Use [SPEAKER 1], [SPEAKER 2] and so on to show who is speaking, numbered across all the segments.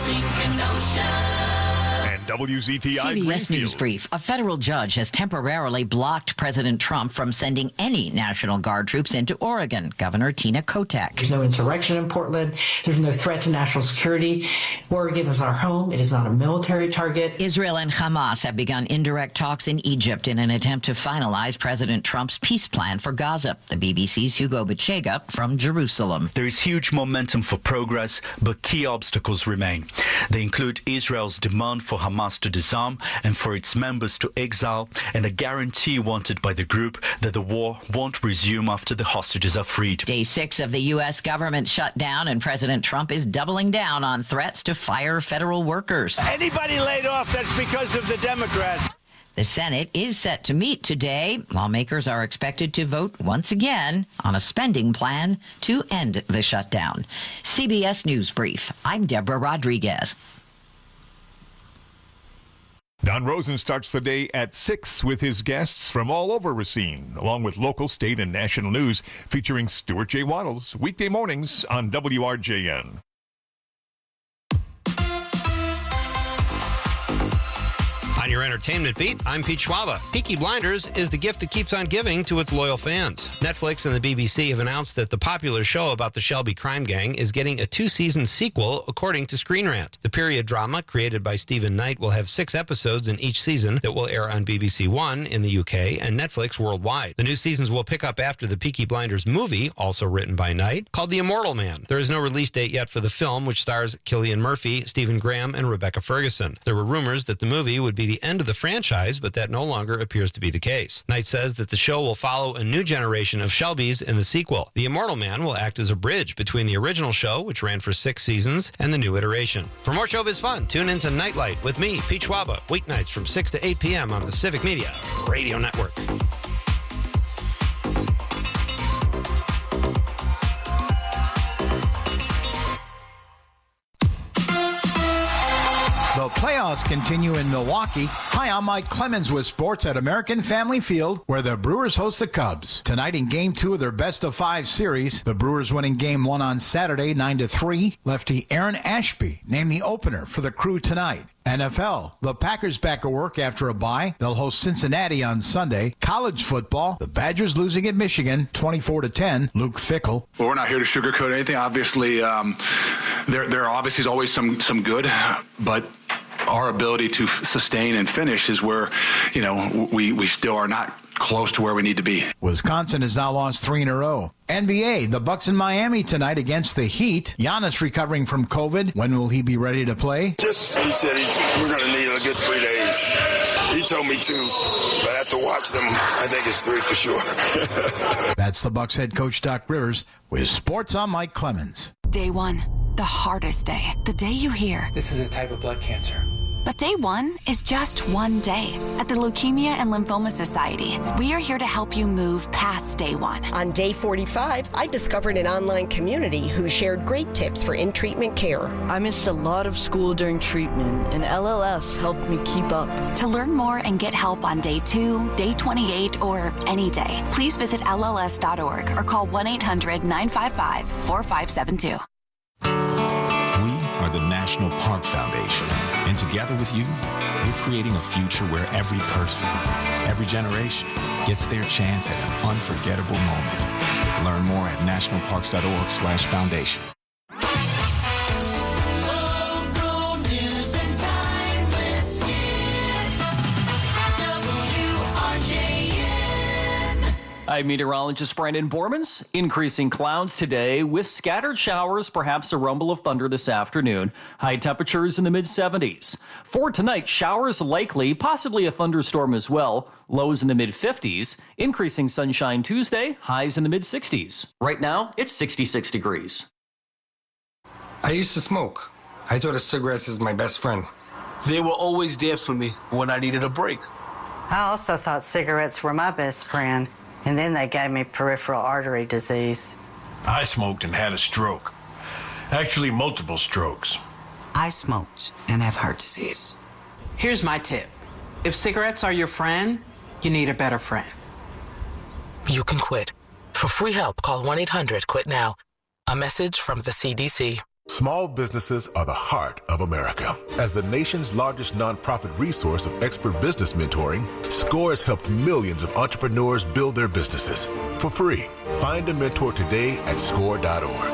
[SPEAKER 1] Sink an ocean.
[SPEAKER 2] And WZTI
[SPEAKER 3] CBS
[SPEAKER 2] Greenfield.
[SPEAKER 3] News Brief. A federal judge has temporarily blocked President Trump from sending any National Guard troops into Oregon. Governor Tina Kotek.
[SPEAKER 4] There's no insurrection in Portland. There's no threat to national security. Oregon is our home. It is not a military target.
[SPEAKER 3] Israel and Hamas have begun indirect talks in Egypt in an attempt to finalize President Trump's peace plan for Gaza. The BBC's Hugo Bachega from Jerusalem.
[SPEAKER 5] There is huge momentum for progress, but key obstacles remain. They include Israel's demand for Hamas to disarm and for its members to exile, and a guarantee wanted by the group that the war won't resume after the hostages are freed.
[SPEAKER 3] Day 6 of the U.S. government shutdown, and President Trump is doubling down on threats to fire federal workers.
[SPEAKER 6] Anybody laid off, that's because of the Democrats.
[SPEAKER 3] The Senate is set to meet today. Lawmakers are expected to vote once again on a spending plan to end the shutdown. CBS News Brief. I'm Deborah Rodriguez.
[SPEAKER 2] Don Rosen starts the day at 6 with his guests from all over Racine, along with local, state, and national news featuring Stuart J. Waddles, weekday mornings on WRJN.
[SPEAKER 7] On your entertainment beat, I'm Pete Schwaba. Peaky Blinders is the gift that keeps on giving to its loyal fans. Netflix and the BBC have announced that the popular show about the Shelby crime gang is getting a 2-season sequel, according to Screen Rant. The period drama, created by Stephen Knight, will have 6 episodes in each season that will air on BBC One in the UK and Netflix worldwide. The new seasons will pick up after the Peaky Blinders movie, also written by Knight, called The Immortal Man. There is no release date yet for the film, which stars Cillian Murphy, Stephen Graham, and Rebecca Ferguson. There were rumors that the movie would be the end of the franchise, but that no longer appears to be the case. Knight says that the show will follow a new generation of Shelbys in the sequel. The Immortal Man will act as a bridge between the original show, which ran for 6 seasons, and the new iteration. For more showbiz fun, tune into Nightlight with me, Pete Schwaba, weeknights from 6 to 8 p.m. on the Civic Media Radio Network.
[SPEAKER 8] The playoffs continue in Milwaukee. Hi, I'm Mike Clemens with sports at American Family Field, where the Brewers host the Cubs. Tonight in Game 2 of their best-of-5 series, the Brewers winning Game 1 on Saturday, 9-3. Lefty Aaron Ashby named the opener for the Crew tonight. NFL, the Packers back at work after a bye. They'll host Cincinnati on Sunday. College football, the Badgers losing at Michigan, 24-10. Luke Fickell.
[SPEAKER 9] Well, we're not here to sugarcoat anything. Obviously, there obviously is always some good, but our ability to sustain and finish is where, we still are not close to where we need to be.
[SPEAKER 8] Wisconsin has now lost 3 in a row. NBA, the Bucks in Miami tonight against the Heat. Giannis recovering from COVID. When will he be ready to play?
[SPEAKER 10] He said we're going to need a good 3 days. He told me 2, but after watching them, I think it's 3 for sure.
[SPEAKER 8] That's the Bucks head coach Doc Rivers with Sports on Mike Clemens.
[SPEAKER 11] Day 1, the hardest day. The day you hear,
[SPEAKER 12] this is a type of blood cancer.
[SPEAKER 11] But day 1 is just one day. At the Leukemia and Lymphoma Society, we are here to help you move past day 1.
[SPEAKER 13] On day 45, I discovered an online community who shared great tips for in-treatment care.
[SPEAKER 14] I missed a lot of school during treatment, and LLS helped me keep up.
[SPEAKER 11] To learn more and get help on day 2, day 28, or any day, please visit LLS.org or call 1-800-955-4572.
[SPEAKER 15] We are the National Park Foundation, and together with you, we're creating a future where every person, every generation gets their chance at an unforgettable moment. Learn more at nationalparks.org/foundation.
[SPEAKER 16] I'm meteorologist Brandon Bormans. Increasing clouds today with scattered showers, perhaps a rumble of thunder this afternoon. High temperatures in the mid-70s. For tonight, showers likely, possibly a thunderstorm as well. Lows in the mid-50s. Increasing sunshine Tuesday, highs in the mid-60s. Right now, it's 66 degrees.
[SPEAKER 17] I used to smoke. I thought of cigarettes as my best friend.
[SPEAKER 18] They were always there for me when I needed a break.
[SPEAKER 19] I also thought cigarettes were my best friend. And then they gave me peripheral artery disease.
[SPEAKER 20] I smoked and had a stroke. Actually, multiple strokes.
[SPEAKER 19] I smoked and have heart disease.
[SPEAKER 21] Here's my tip. If cigarettes are your friend, you need a better friend.
[SPEAKER 22] You can quit. For free help, call 1-800-QUIT-NOW. A message from the CDC.
[SPEAKER 1] Small businesses are the heart of America. As the nation's largest nonprofit resource of expert business mentoring, SCORE has helped millions of entrepreneurs build their businesses for free. Find a mentor today at score.org.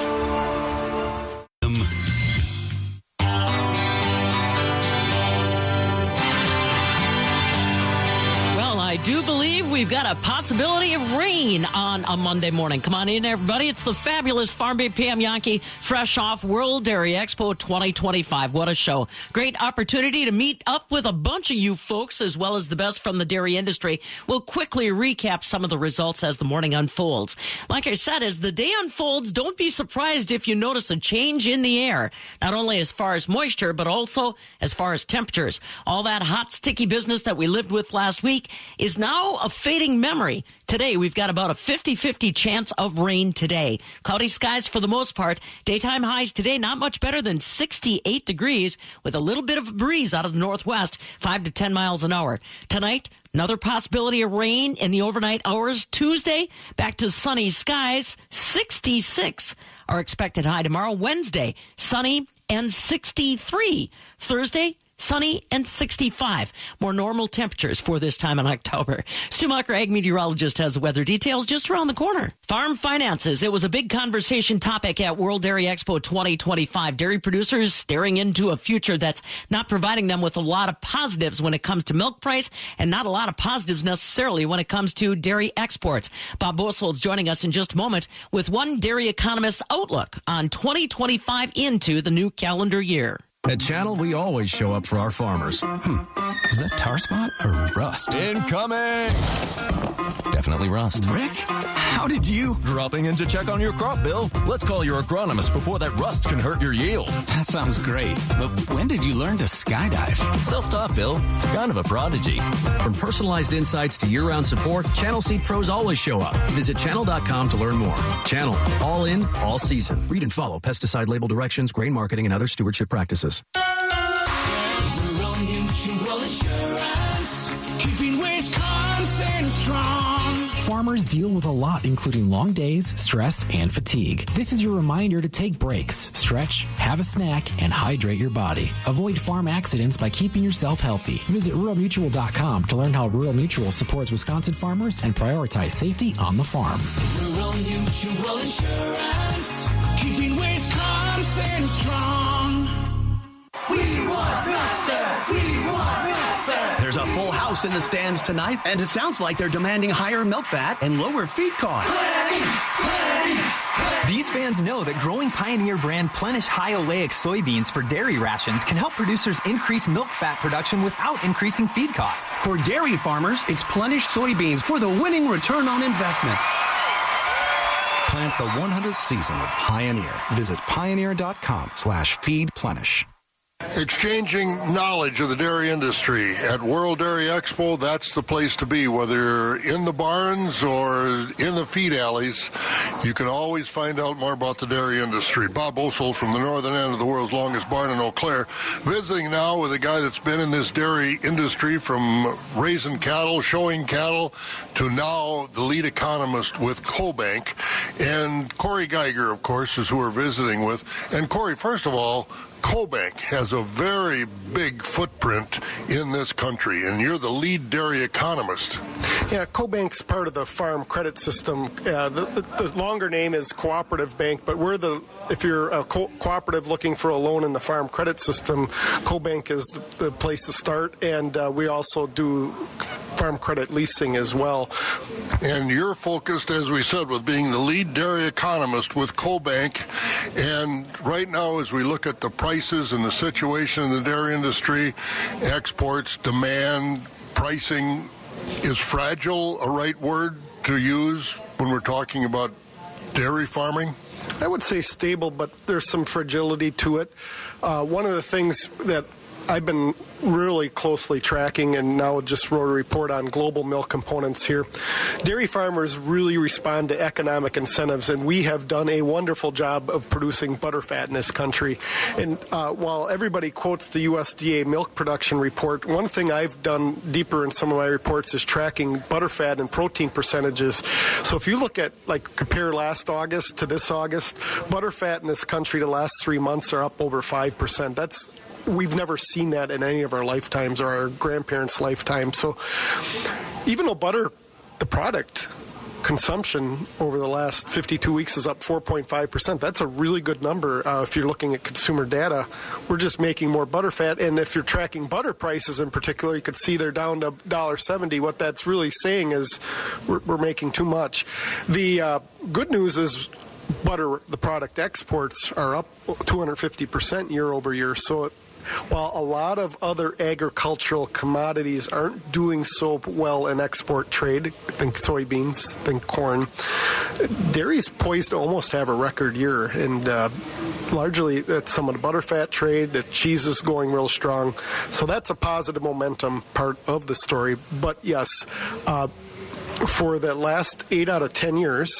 [SPEAKER 12] I do believe we've got a possibility of rain on a Monday morning. Come on in, everybody. It's the fabulous Farm Babe Pam Yankee, fresh off World Dairy Expo 2025. What a show. Great opportunity to meet up with a bunch of you folks, as well as the best from the dairy industry. We'll quickly recap some of the results as the morning unfolds. Like I said, as the day unfolds, don't be surprised if you notice a change in the air, not only as far as moisture, but also as far as temperatures. All that hot, sticky business that we lived with last week is now a fading memory. Today, we've got about a 50-50 chance of rain today. Cloudy skies for the most part. Daytime highs today, not much better than 68 degrees with a little bit of a breeze out of the northwest, 5 to 10 miles an hour. Tonight, another possibility of rain in the overnight hours. Tuesday, back to sunny skies. 66 are expected high tomorrow. Wednesday, sunny and 63. Thursday, sunny and 65. More normal temperatures for this time in October. Stu Mucker, ag meteorologist, has the weather details just around the corner. Farm finances. It was a big conversation topic at World Dairy Expo 2025. Dairy producers staring into a future that's not providing them with a lot of positives when it comes to milk price, and not a lot of positives necessarily when it comes to dairy exports. Bob Bosold's joining us in just a moment with one dairy economist's outlook on 2025 into the new calendar year.
[SPEAKER 23] At Channel, we always show up for our farmers. Is that tar spot or rust? Incoming! Definitely rust.
[SPEAKER 24] Rick, how did you?
[SPEAKER 23] Dropping in to check on your crop, Bill. Let's call your agronomist before that rust can hurt your yield.
[SPEAKER 24] That sounds great, but when did you learn to skydive?
[SPEAKER 23] Self-taught, Bill. Kind of a prodigy.
[SPEAKER 25] From personalized insights to year-round support, Channel Seed pros always show up. Visit channel.com to learn more. Channel, all in, all season. Read and follow pesticide label directions, grain marketing, and other stewardship practices.
[SPEAKER 26] Rural Mutual Insurance, keeping Wisconsin strong.
[SPEAKER 27] Farmers deal with a lot, including long days, stress, and fatigue. This is your reminder to take breaks, stretch, have a snack, and hydrate your body. Avoid farm accidents by keeping yourself healthy. Visit ruralmutual.com to learn how Rural Mutual supports Wisconsin farmers and prioritize safety on the farm.
[SPEAKER 26] Rural Mutual Insurance, keeping Wisconsin strong. We want milk fat! We want milk fat!
[SPEAKER 28] There's a full house in the stands tonight, and it sounds like they're demanding higher milk fat and lower feed costs.
[SPEAKER 29] These fans know that growing Pioneer brand Plenish high oleic soybeans for dairy rations can help producers increase milk fat production without increasing feed costs.
[SPEAKER 28] For dairy farmers, it's Plenish soybeans for the winning return on investment.
[SPEAKER 30] Plant the 100th season of Pioneer. Visit pioneer.com/feedplenish.
[SPEAKER 31] Exchanging knowledge of the dairy industry at World Dairy Expo, that's the place to be. Whether you're in the barns or in the feed alleys, you can always find out more about the dairy industry. Bob Bosold from the northern end of the world's longest barn in Eau Claire, visiting now with a guy that's been in this dairy industry from raising cattle, showing cattle, to now the lead economist with CoBank. And Corey Geiger, of course, is who we're visiting with. And Corey, first of all, CoBank has a very big footprint in this country, and you're the lead dairy economist.
[SPEAKER 32] Yeah, CoBank's part of the farm credit system. The longer name is Cooperative Bank, but if you're a cooperative looking for a loan in the farm credit system, CoBank is the place to start, and we also do farm credit leasing as well.
[SPEAKER 31] And you're focused, as we said, with being the lead dairy economist with CoBank, and right now as we look at the prices and the situation in the dairy industry, exports, demand, pricing, is fragile a right word to use when we're talking about dairy farming?
[SPEAKER 32] I would say stable, but there's some fragility to it. One of the things that I've been really closely tracking and now just wrote a report on global milk components here. Dairy farmers really respond to economic incentives, and we have done a wonderful job of producing butterfat in this country. And while everybody quotes the USDA milk production report, one thing I've done deeper in some of my reports is tracking butterfat and protein percentages. So if you look at, compare last August to this August, butterfat in this country the last 3 months are up over 5%. We've never seen that in any of our lifetimes or our grandparents' lifetime. So even though butter, the product consumption over the last 52 weeks is up 4.5%, that's a really good number if you're looking at consumer data. We're just making more butterfat, and if you're tracking butter prices in particular, you could see they're down to $1.70. What that's really saying is we're making too much. The good news is butter, the product exports are up 250% year over year. So while a lot of other agricultural commodities aren't doing so well in export trade, think soybeans, think corn, dairy's poised to almost have a record year. And largely that's some of the butterfat trade, the cheese is going real strong. So that's a positive momentum part of the story. But yes, for the last 8 out of 10 years,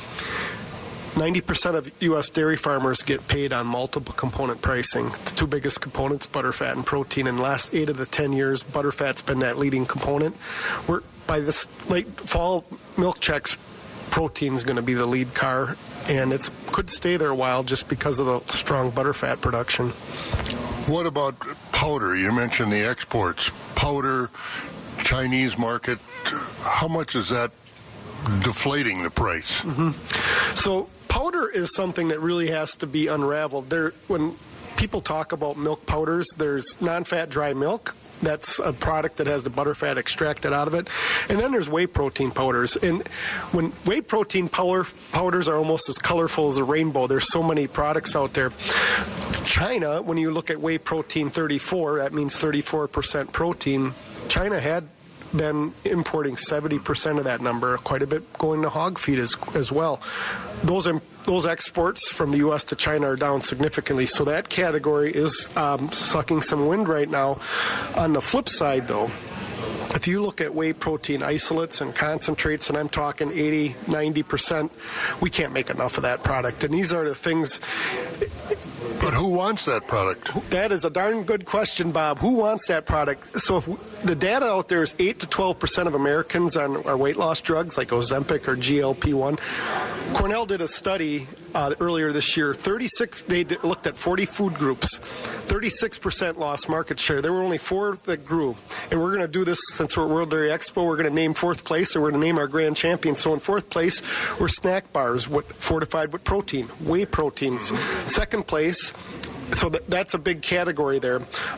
[SPEAKER 32] 90% of U.S. dairy farmers get paid on multiple component pricing. The two biggest components, butterfat and protein. In the last 8 of the 10 years, butterfat's been that leading component. By this late fall milk checks, protein's going to be the lead car, and it could stay there a while just because of the strong butterfat production.
[SPEAKER 31] What about powder? You mentioned the exports. Powder, Chinese market, how much is that deflating the price?
[SPEAKER 32] So powder is something that really has to be unraveled. When people talk about milk powders, there's non-fat dry milk. That's a product that has the butterfat extracted out of it. And then there's whey protein powders. And when whey protein powders are almost as colorful as a rainbow, there's so many products out there. China, when you look at whey protein 34, that means 34% protein. China had been importing 70% of that number, quite a bit going to hog feed as well. Those exports from the U.S. to China are down significantly, so that category is sucking some wind right now. On the flip side, though, if you look at whey protein isolates and concentrates, and I'm talking 80, 90%, we can't make enough of that product. And these are the things...
[SPEAKER 31] But who wants that product?
[SPEAKER 32] That is a darn good question, Bob. Who wants that product? So if the data out there is 8 to 12% of Americans on weight loss drugs like Ozempic or GLP-1. Cornell did a study earlier this year. They looked at 40 food groups. 36% lost market share. There were only 4 that grew. And we're going to do this since we're at World Dairy Expo. We're going to name 4th place, and we're going to name our grand champion. So in 4th place were snack bars fortified with protein, whey proteins. 2nd place, so that's a big category there.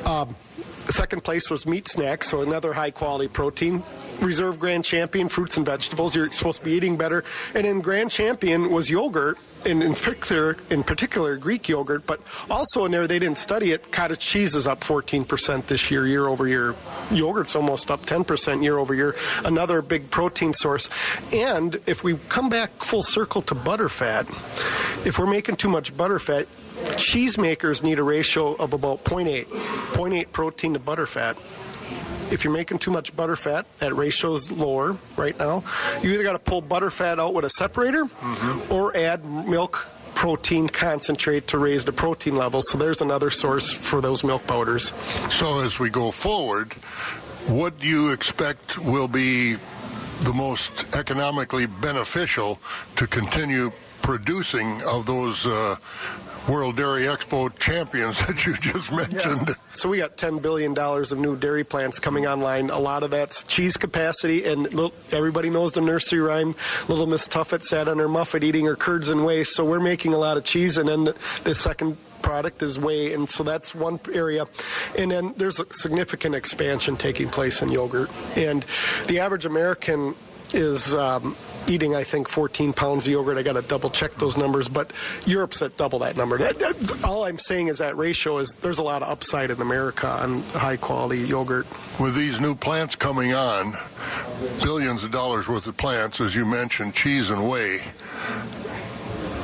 [SPEAKER 32] 2nd place was meat snacks, so another high-quality protein. Reserve Grand Champion, fruits and vegetables. You're supposed to be eating better. And then Grand Champion was yogurt, and in particular Greek yogurt, but also in there, they didn't study it, cottage cheese is up 14% this year over year. Yogurt's almost up 10% year over year, another big protein source. And if we come back full circle to butterfat, if we're making too much butterfat, cheese makers need a ratio of about 0.8 protein to butterfat. If you're making too much butterfat, that ratio is lower right now. You either got to pull butterfat out with a separator or add milk protein concentrate to raise the protein level. So there's another source for those milk powders.
[SPEAKER 31] So as we go forward, what do you expect will be the most economically beneficial to continue producing of those World Dairy Expo champions that you just mentioned?
[SPEAKER 32] Yeah. So we got $10 billion of new dairy plants coming online. A lot of that's cheese capacity, and everybody knows the nursery rhyme, Little Miss Tuffet sat on her muffet eating her curds and whey. So we're making a lot of cheese, and then the second product is whey, and so that's one area. And then there's a significant expansion taking place in yogurt. And the average American is eating, I think, 14 pounds of yogurt. I got to double check those numbers, but Europe's at double that number. All I'm saying is that ratio is there's a lot of upside in America on high quality yogurt.
[SPEAKER 31] With these new plants coming on, billions of dollars worth of plants, as you mentioned, cheese and whey, do we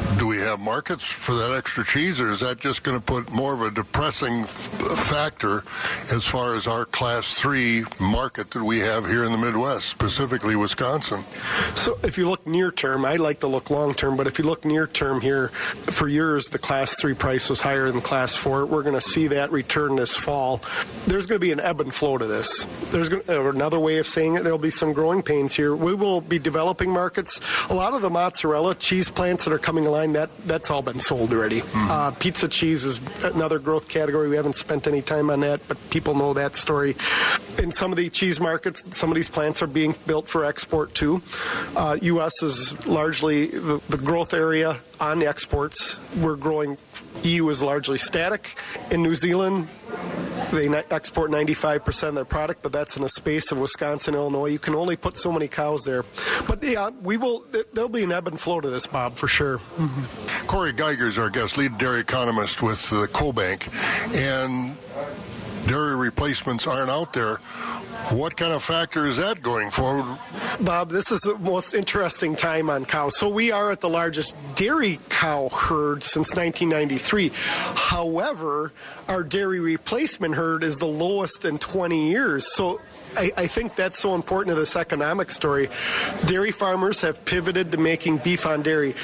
[SPEAKER 31] have markets for that extra cheese, or is that just going to put more of a depressing factor as far as our Class 3 market that we have here in the Midwest, specifically Wisconsin?
[SPEAKER 32] So if you look near term, I like to look long term, but if you look near term here, for years the Class 3 price was higher than Class 4. We're going to see that return this fall. There's going to be an ebb and flow to this. There's another way of saying it, there'll be some growing pains here. We will be developing markets. A lot of the mozzarella cheese plants that are coming online, that's all been sold already. Pizza cheese is another growth category. We haven't spent any time on that, but people know that story. In some of the cheese markets, some of these plants are being built for export too. U.S. is largely the growth area on exports. We're growing. EU is largely static. In New Zealand, they export 95% of their product, but that's in the space of Wisconsin, Illinois. You can only put so many cows there. But yeah, there'll be an ebb and flow to this, Bob, for sure.
[SPEAKER 31] Mm-hmm. Corey Geiger is our guest, lead dairy economist with the CoBank, and dairy replacements aren't out there. What kind of factor is that going forward?
[SPEAKER 32] Bob, this is the most interesting time on cows. So we are at the largest dairy cow herd since 1993. However, our dairy replacement herd is the lowest in 20 years. So I think that's so important to this economic story. Dairy farmers have pivoted to making beef on dairy.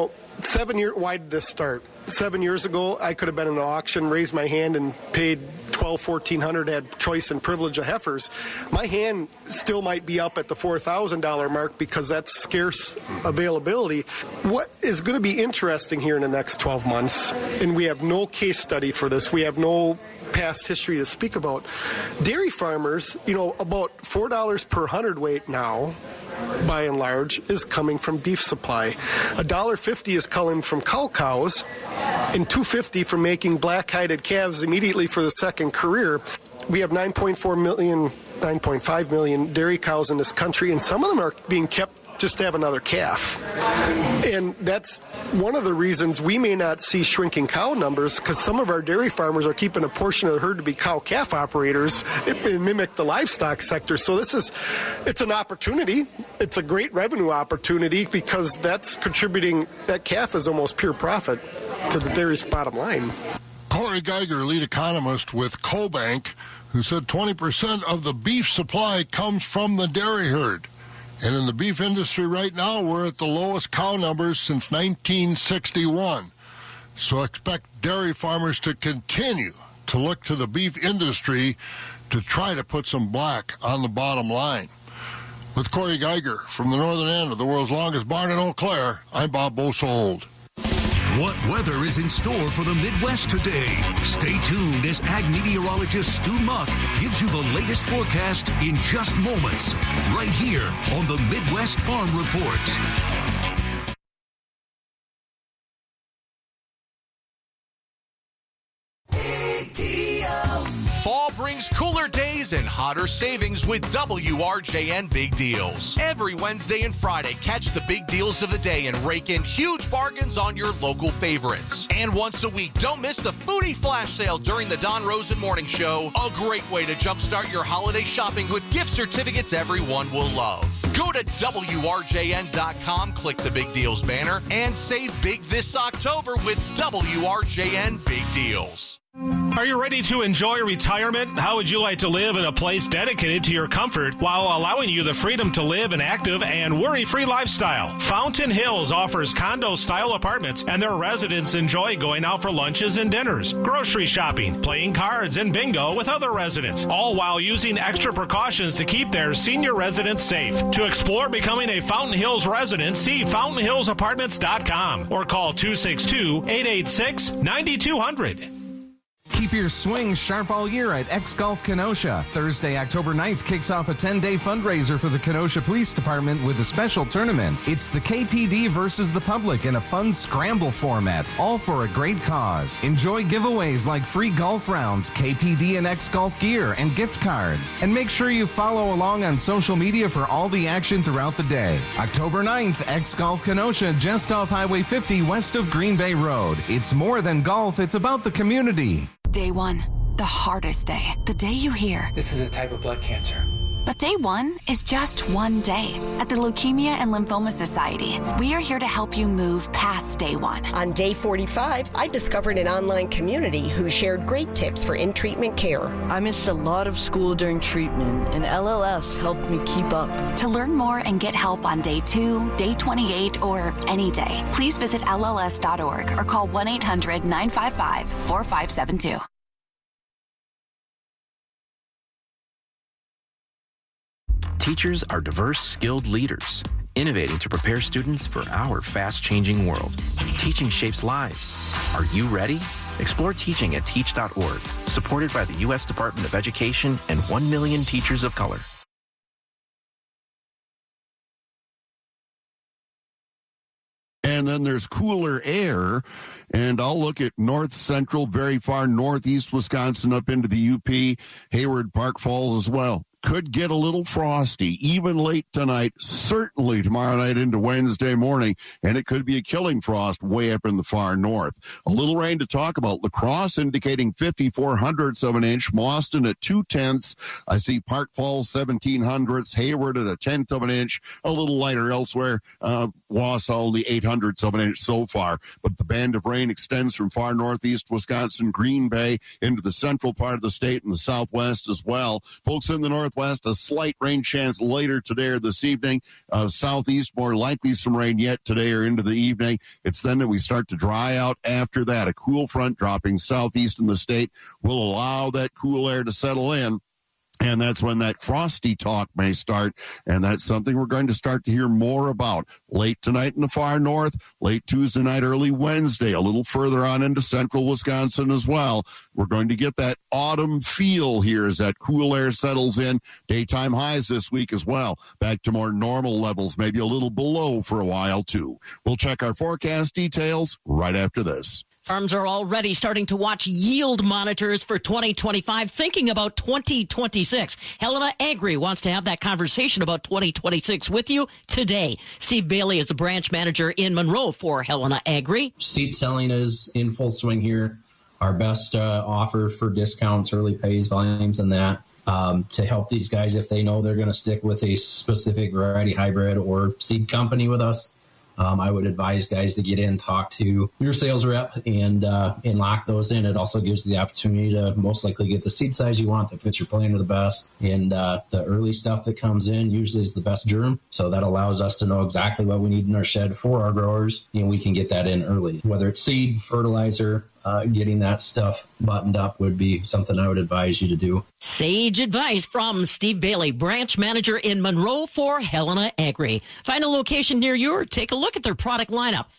[SPEAKER 32] 7 years, why did this start? 7 years ago, I could have been in an auction, raised my hand, and paid $1,200-$1,400, had choice and privilege of heifers. My hand still might be up at the $4,000 mark because that's scarce availability. What is going to be interesting here in the next 12 months, and we have no case study for this, we have no past history to speak about. Dairy farmers, about $4 per hundredweight now, by and large, is coming from beef supply. $1.50 is coming from cows, and $2.50 from making black-hided calves immediately for the second career. We have 9.5 million dairy cows in this country, and some of them are being kept just to have another calf. And that's one of the reasons we may not see shrinking cow numbers, because some of our dairy farmers are keeping a portion of the herd to be cow-calf operators and mimic the livestock sector. So it's an opportunity. It's a great revenue opportunity because that's contributing, that calf is almost pure profit to the dairy's bottom line.
[SPEAKER 31] Corey Geiger, lead economist with CoBank, who said 20% of the beef supply comes from the dairy herd. And in the beef industry right now, we're at the lowest cow numbers since 1961. So expect dairy farmers to continue to look to the beef industry to try to put some black on the bottom line. With Corey Geiger from the northern end of the world's longest barn in Eau Claire, I'm Bob Bosold.
[SPEAKER 2] What weather is in store for the Midwest today? Stay tuned as ag meteorologist Stu Muck gives you the latest forecast in just moments, right here on the Midwest Farm Report.
[SPEAKER 3] Fall brings cooler days and hotter savings with WRJN Big Deals. Every Wednesday and Friday, catch the big deals of the day and rake in huge bargains on your local favorites. And once a week, don't miss the Foodie Flash Sale during the Don Rosen Morning Show. A great way to jumpstart your holiday shopping with gift certificates everyone will love. Go to WRJN.com, click the Big Deals banner, and save big this October with WRJN Big Deals.
[SPEAKER 4] Are you ready to enjoy retirement? How would you like to live in a place dedicated to your comfort while allowing you the freedom to live an active and worry-free lifestyle? Fountain Hills offers condo-style apartments, and their residents enjoy going out for lunches and dinners, grocery shopping, playing cards, and bingo with other residents, all while using extra precautions to keep their senior residents safe. To explore becoming a Fountain Hills resident, see fountainhillsapartments.com or call 262-886-9200.
[SPEAKER 5] Keep your swing sharp all year at X Golf Kenosha. Thursday, October 9th kicks off a 10-day fundraiser for the Kenosha Police Department with a special tournament. It's the KPD versus the public in a fun scramble format, all for a great cause. Enjoy giveaways like free golf rounds, KPD and X Golf gear, and gift cards. And make sure you follow along on social media for all the action throughout the day. October 9th, X Golf Kenosha, just off Highway 50 west of Green Bay Road. It's more than golf, it's about the community.
[SPEAKER 6] Day one, the hardest day. The day you hear,
[SPEAKER 22] "This is a type of blood cancer.
[SPEAKER 6] But day one is just one day. At the Leukemia and Lymphoma Society, we are here to help you move past day one.
[SPEAKER 7] On day 45, I discovered an online community who shared great tips for in-treatment care.
[SPEAKER 8] I missed a lot of school during treatment, and LLS helped me keep up.
[SPEAKER 6] To learn more and get help on day 2, day 28, or any day, please visit LLS.org or call 1-800-955-4572.
[SPEAKER 9] Teachers are diverse, skilled leaders, innovating to prepare students for our fast-changing world. Teaching shapes lives. Are you ready? Explore teaching at teach.org, supported by the U.S. Department of Education and 1 million teachers of color.
[SPEAKER 10] And then there's cooler air, and I'll look at north central, very far northeast Wisconsin up into the UP, Hayward, Park Falls as well. Could get a little frosty, even late tonight, certainly tomorrow night into Wednesday morning, and it could be a killing frost way up in the far north. A little rain to talk about. La Crosse indicating 54/100ths of an inch. Mauston at 2/10. I see Park Falls 17/100ths. Hayward at 1/10 of an inch. A little lighter elsewhere. Wausau only 800ths of an inch so far. But the band of rain extends from far northeast Wisconsin, Green Bay, into the central part of the state and the southwest as well. Folks in the northwest, a slight rain chance later today or this evening. Southeast, more likely some rain yet today or into the evening. It's then that we start to dry out after that. A cool front dropping southeast in the state will allow that cool air to settle in. And that's when that frosty talk may start, and that's something we're going to start to hear more about late tonight in the far north, late Tuesday night, early Wednesday, a little further on into central Wisconsin as well. We're going to get that autumn feel here as that cool air settles in. Daytime highs this week as well, back to more normal levels, maybe a little below for a while too. We'll check our forecast details right after this.
[SPEAKER 12] Farms are already starting to watch yield monitors for 2025, thinking about 2026. Helena Agri wants to have that conversation about 2026 with you today. Steve Bailey is the branch manager in Monroe for Helena Agri.
[SPEAKER 11] Seed selling is in full swing here. Our best offer for discounts, early pays, volumes, and that to help these guys if they know they're going to stick with a specific variety hybrid or seed company with us. I would advise guys to get in, talk to your sales rep, and lock those in. It also gives you the opportunity to most likely get the seed size you want that fits your planter the best. And the early stuff that comes in usually is the best germ. So that allows us to know exactly what we need in our shed for our growers, and we can get that in early. Whether it's seed, fertilizer, getting that stuff buttoned up would be something I would advise you to do.
[SPEAKER 12] Sage advice from Steve Bailey, branch manager in Monroe for Helena Agri. Find a location near you or take a look at their product lineup.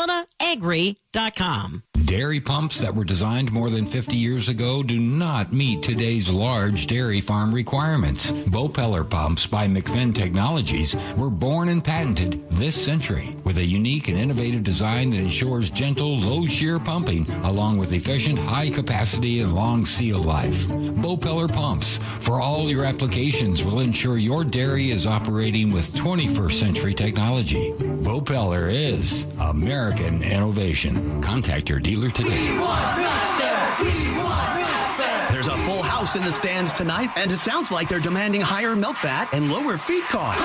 [SPEAKER 12] HelenaAgri.com.
[SPEAKER 13] Dairy pumps that were designed more than 50 years ago do not meet today's large dairy farm requirements. Bopeller pumps by McFinn Technologies were born and patented this century with a unique and innovative design that ensures gentle, low-shear pumping along with efficient, high capacity and long seal life. Bopeller pumps for all your applications will ensure your dairy is operating with 21st century technology. Bopeller is American innovation. Contact your dealer today.
[SPEAKER 28] We want Milk Fat! We want Milk Fat! There's a full house in the stands tonight, and it sounds like they're demanding higher milk fat and lower feed costs.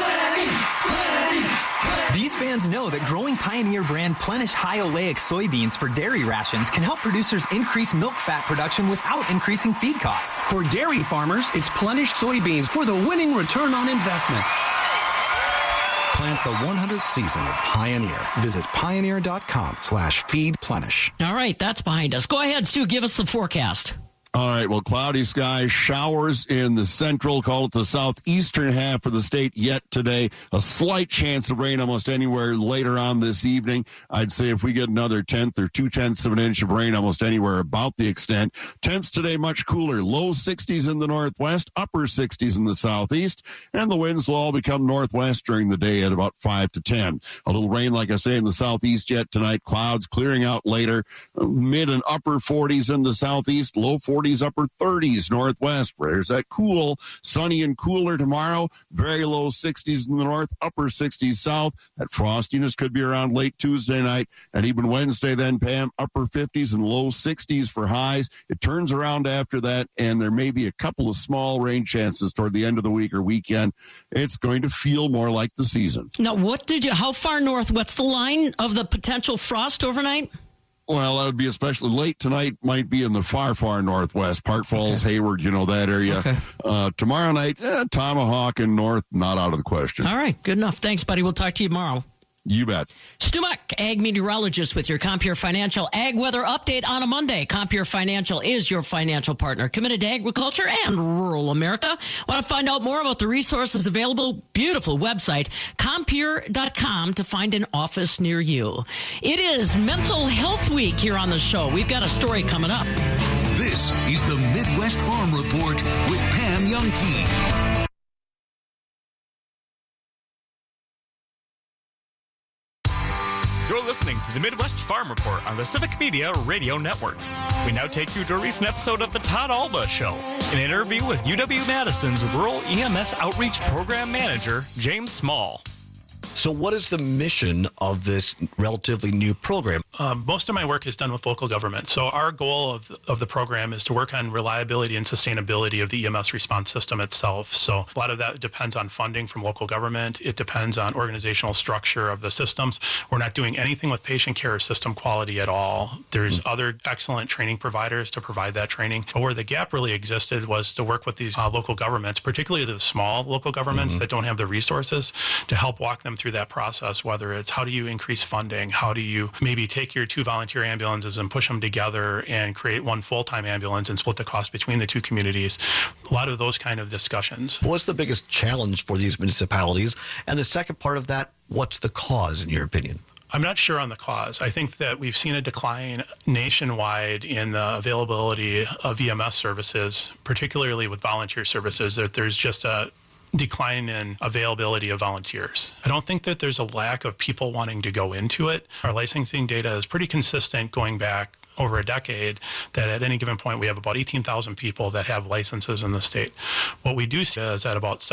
[SPEAKER 29] These fans know that growing Pioneer brand Plenish High Oleic soybeans for dairy rations can help producers increase milk fat production without increasing feed costs.
[SPEAKER 28] For dairy farmers, it's Plenish soybeans for the winning return on investment.
[SPEAKER 30] Plant the 100th season of Pioneer. Visit pioneer.com/feedplenish.
[SPEAKER 12] All right, that's behind us. Go ahead, Stu, give us the forecast.
[SPEAKER 10] All right, well, cloudy skies, showers in the central, call it the southeastern half of the state yet today. A slight chance of rain almost anywhere later on this evening. I'd say if we get another 1/10 or 2/10 of an inch of rain almost anywhere about the extent. Temps today much cooler, low 60s in the northwest, upper 60s in the southeast, and the winds will all become northwest during the day at about 5 to 10. A little rain, like I say, in the southeast yet tonight. Clouds clearing out later, mid and upper 40s in the southeast, low 40s 40s, upper 30s northwest. There's that cool, sunny and cooler tomorrow. Very low 60s in the north, upper 60s south. That frostiness could be around late Tuesday night and even Wednesday then, Pam, upper 50s and low 60s for highs. It turns around after that, and there may be a couple of small rain chances toward the end of the week or weekend. It's going to feel more like the season.
[SPEAKER 12] Now, how far north, what's the line of the potential frost overnight?
[SPEAKER 10] Well, that would be especially late tonight, might be in the far, far northwest, Park Falls, Hayward, that area.
[SPEAKER 12] Okay.
[SPEAKER 10] Tomorrow night, Tomahawk and north, not out of the question.
[SPEAKER 12] All right, good enough. Thanks, buddy. We'll talk to you tomorrow.
[SPEAKER 10] You bet.
[SPEAKER 12] Stu Muck, ag meteorologist with your Compure Financial Ag Weather Update on a Monday. Compure Financial is your financial partner, committed to agriculture and rural America. Want to find out more about the resources available? Beautiful website, Compure.com, to find an office near you. It is Mental Health Week here on the show. We've got a story coming up.
[SPEAKER 2] This is the Midwest Farm Report with Pam Youngkey.
[SPEAKER 1] You're listening to the Midwest Farm Report on the Civic Media Radio Network. We now take you to a recent episode of The Todd Alba Show, an interview with UW-Madison's Rural EMS Outreach Program Manager, James Small.
[SPEAKER 14] So what is the mission of this relatively new program?
[SPEAKER 15] Most of my work is done with local government. So our goal of the program is to work on reliability and sustainability of the EMS response system itself. So a lot of that depends on funding from local government. It depends on organizational structure of the systems. We're not doing anything with patient care or system quality at all. There's other excellent training providers to provide that training. But where the gap really existed was to work with these local governments, particularly the small local governments that don't have the resources, to help walk them through that process, whether it's how do you increase funding, how do you maybe take your 2 volunteer ambulances and push them together and create 1 full-time ambulance and split the cost between the 2 communities. A lot of those kind of discussions.
[SPEAKER 14] What's the biggest challenge for these municipalities? And the second part of that, what's the cause in your opinion?
[SPEAKER 15] I'm not sure on the cause. I think that we've seen a decline nationwide in the availability of EMS services, particularly with volunteer services. That there's just a decline in availability of volunteers. I don't think that there's a lack of people wanting to go into it. Our licensing data is pretty consistent going back over a decade, that at any given point we have about 18,000 people that have licenses in the state. What we do see is that about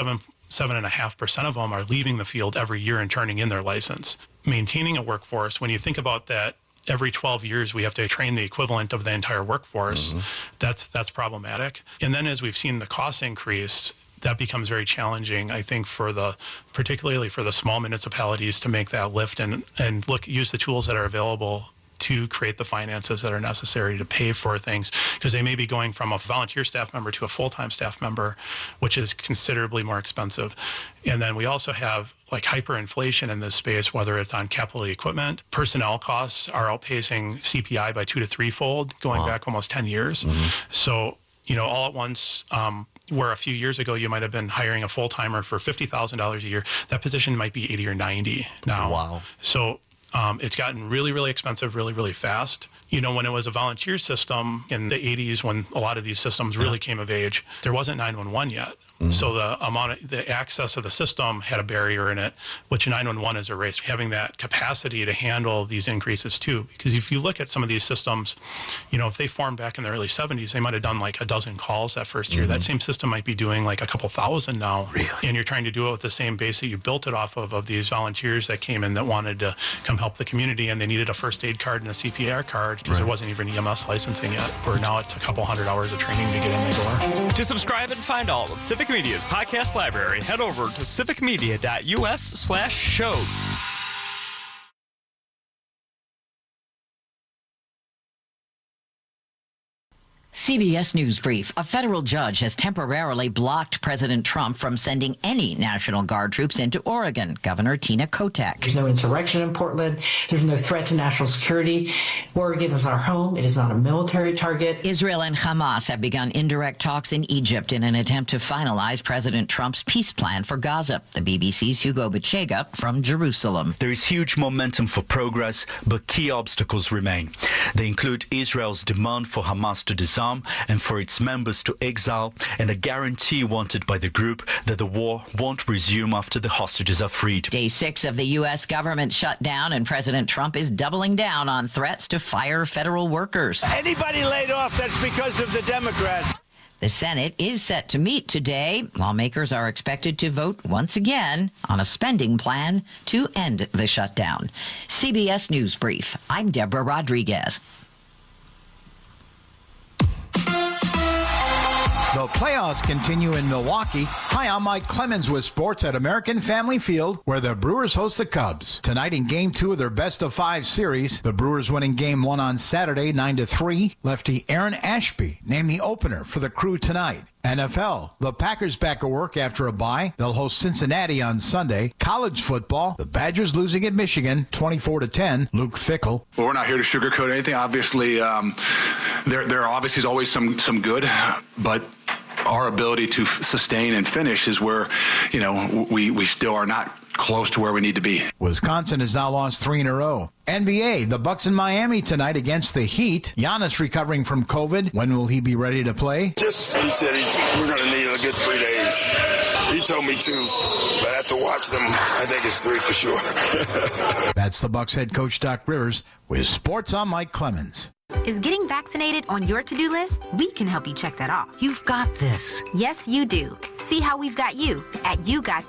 [SPEAKER 15] 7.5% of them are leaving the field every year and turning in their license. Maintaining a workforce, when you think about that, every 12 years we have to train the equivalent of the entire workforce. That's problematic. And then as we've seen the costs increase, that becomes very challenging, I think, particularly for the small municipalities to make that lift and use the tools that are available to create the finances that are necessary to pay for things, because they may be going from a volunteer staff member to a full-time staff member, which is considerably more expensive. And then we also have like hyperinflation in this space, whether it's on capital equipment. Personnel costs are outpacing CPI by 2 to 3-fold, going back almost 10 years. So, all at once, where a few years ago you might have been hiring a full-timer for $50,000 a year, that position might be 80 or 90 now.
[SPEAKER 14] Wow.
[SPEAKER 15] So it's gotten really, really expensive really, really fast. When it was a volunteer system in the 80s, when a lot of these systems really came of age, there wasn't 911 yet. So the access of the system had a barrier in it, which 911 is erased. Having that capacity to handle these increases too, because if you look at some of these systems, if they formed back in the early 70s, they might have done like a dozen calls that first year. That same system might be doing like a couple thousand now.
[SPEAKER 14] Really?
[SPEAKER 15] And you're trying to do it with the same base that you built it off of these volunteers that came in that wanted to come help the community, and they needed a first aid card and a CPR card because there wasn't even EMS licensing yet. For now, it's a couple hundred hours of training to get in the door.
[SPEAKER 1] To subscribe and find all of Civic Media's podcast library, head over to civicmedia.us/show.
[SPEAKER 16] CBS News Brief. A federal judge has temporarily blocked President Trump from sending any National Guard troops into Oregon. Governor Tina Kotek.
[SPEAKER 17] There's no insurrection in Portland. There's no threat to national security. Oregon is our home. It is not a military target.
[SPEAKER 16] Israel and Hamas have begun indirect talks in Egypt in an attempt to finalize President Trump's peace plan for Gaza. The BBC's Hugo Bachega from Jerusalem.
[SPEAKER 18] There is huge momentum for progress, but key obstacles remain. They include Israel's demand for Hamas to disarm
[SPEAKER 3] calm and for its members to exile, and a guarantee wanted by the group that the war won't resume after the hostages are freed.
[SPEAKER 16] Day 6 of the U.S. government shutdown, and President Trump is doubling down on threats to fire federal workers.
[SPEAKER 18] Anybody laid off, that's because of the Democrats.
[SPEAKER 16] The Senate is set to meet today. Lawmakers are expected to vote once again on a spending plan to end the shutdown. CBS News Brief. I'm Deborah Rodriguez.
[SPEAKER 19] The playoffs continue in Milwaukee. Hi, I'm Mike Clemens with sports at American Family Field, where the Brewers host the Cubs. Tonight in Game 2 of their best-of-5 series, the Brewers winning Game 1 on Saturday 9-3. Lefty Aaron Ashby named the opener for the Crew tonight. NFL, the Packers back at work after a bye. They'll host Cincinnati on Sunday. College football, the Badgers losing at Michigan 24-10. Luke Fickell.
[SPEAKER 20] Well, we're not here to sugarcoat anything. Obviously, there obviously is always some good, but our ability to sustain and finish is where, we still are not close to where we need to be.
[SPEAKER 19] Wisconsin has now lost 3 in a row. NBA, the Bucks in Miami tonight against the Heat. Giannis recovering from COVID. When will he be ready to play?
[SPEAKER 21] He said we're going to need a good 3 days. He told me 2, but after watching them, I think it's 3 for sure.
[SPEAKER 19] That's the Bucks head coach Doc Rivers with Sports. I'm Mike Clemens.
[SPEAKER 23] Is getting vaccinated on your to-do list? We can help you check that off. You've got this. Yes, you do. See how we've got you at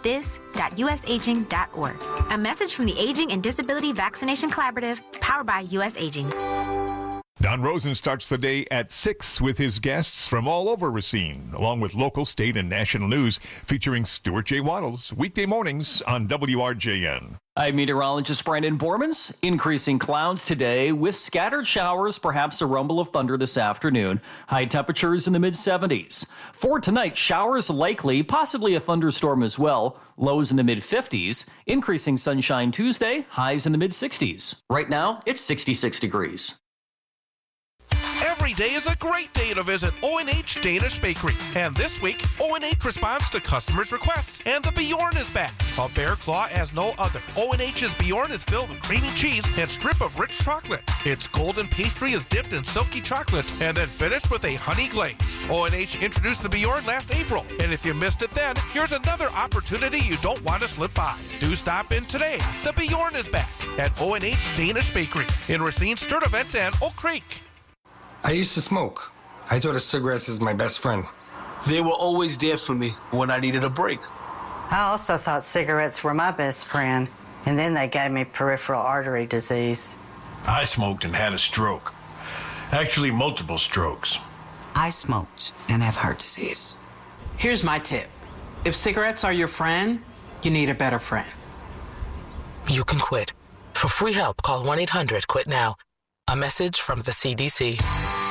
[SPEAKER 23] yougotthis.usaging.org. A message from the Aging and Disability Vaccination Collaborative, powered by US Aging.
[SPEAKER 24] Don Rosen starts the day at 6 with his guests from all over Racine, along with local, state, and national news, featuring Stuart J. Waddles, weekday mornings on WRJN.
[SPEAKER 25] I'm meteorologist Brandon Bormans. Increasing clouds today with scattered showers, perhaps a rumble of thunder this afternoon. High temperatures in the mid-70s. For tonight, showers likely, possibly a thunderstorm as well. Lows in the mid-50s. Increasing sunshine Tuesday, highs in the mid-60s. Right now, it's 66 degrees.
[SPEAKER 26] Every day is a great day to visit O&H Danish Bakery. And this week, O&H responds to customers' requests, and the Bjorn is back. A bear claw as no other. O&H's Bjorn is filled with creamy cheese and strip of rich chocolate. Its golden pastry is dipped in silky chocolate and then finished with a honey glaze. O&H introduced the Bjorn last April, and if you missed it then, here's another opportunity you don't want to slip by. Do stop in today. The Bjorn is back at O&H Danish Bakery in Racine, Sturtevant, and Oak Creek.
[SPEAKER 27] I used to smoke. I thought of cigarettes as my best friend.
[SPEAKER 31] They were always there for me when I needed a break.
[SPEAKER 32] I also thought cigarettes were my best friend, and then they gave me peripheral artery disease.
[SPEAKER 31] I smoked and had a stroke. Actually, multiple strokes.
[SPEAKER 33] I smoked and have heart disease. Here's my tip. If cigarettes are your friend, you need a better friend.
[SPEAKER 22] You can quit. For free help, call 1-800-QUIT-NOW. A message from the CDC.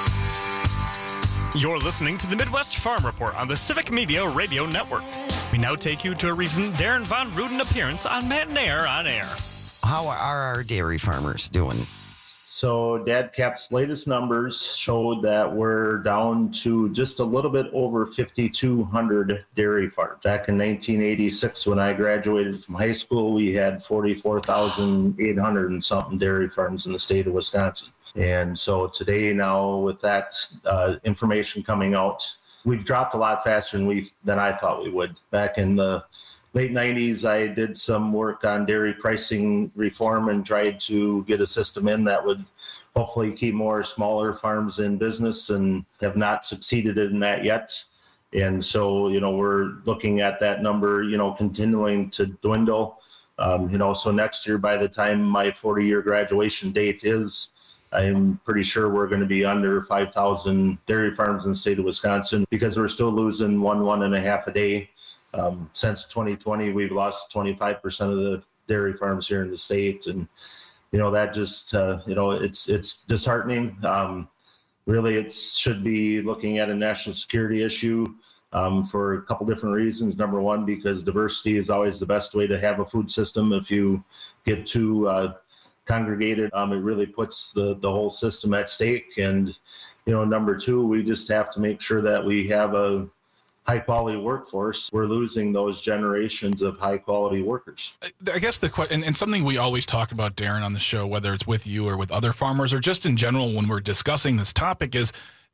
[SPEAKER 1] You're listening to the Midwest Farm Report on the Civic Media Radio Network. We now take you to a recent Darren Von Ruden appearance on Matt and Air on Air.
[SPEAKER 34] How are our dairy farmers doing?
[SPEAKER 35] So DADCAP's latest numbers showed that we're down to just a little bit over 5,200 dairy farms. Back in 1986, when I graduated from high school, we had 44,800 and something dairy farms in the state of Wisconsin. And so today now with that information coming out, we've dropped a lot faster than I thought we would. Back in the late 90s, I did some work on dairy pricing reform and tried to get a system in that would hopefully keep more smaller farms in business, and have not succeeded in that yet. And so, we're looking at that number, continuing to dwindle. So next year, by the time my 40-year graduation date is, I'm pretty sure we're going to be under 5,000 dairy farms in the state of Wisconsin, because we're still losing 1.5 a day. Since 2020, we've lost 25% of the dairy farms here in the state. And, that just, it's disheartening. Really, it should be looking at a national security issue for a couple different reasons. Number one, because diversity is always the best way to have a food system. If you get too congregated, it really puts the whole system at stake. And, number two, we just have to make sure that we have a high quality workforce. We're losing those generations of high quality workers.
[SPEAKER 36] I guess the question, and something we always talk about, Darren, on the show, whether it's with you or with other farmers or just in general when we're discussing this topic, is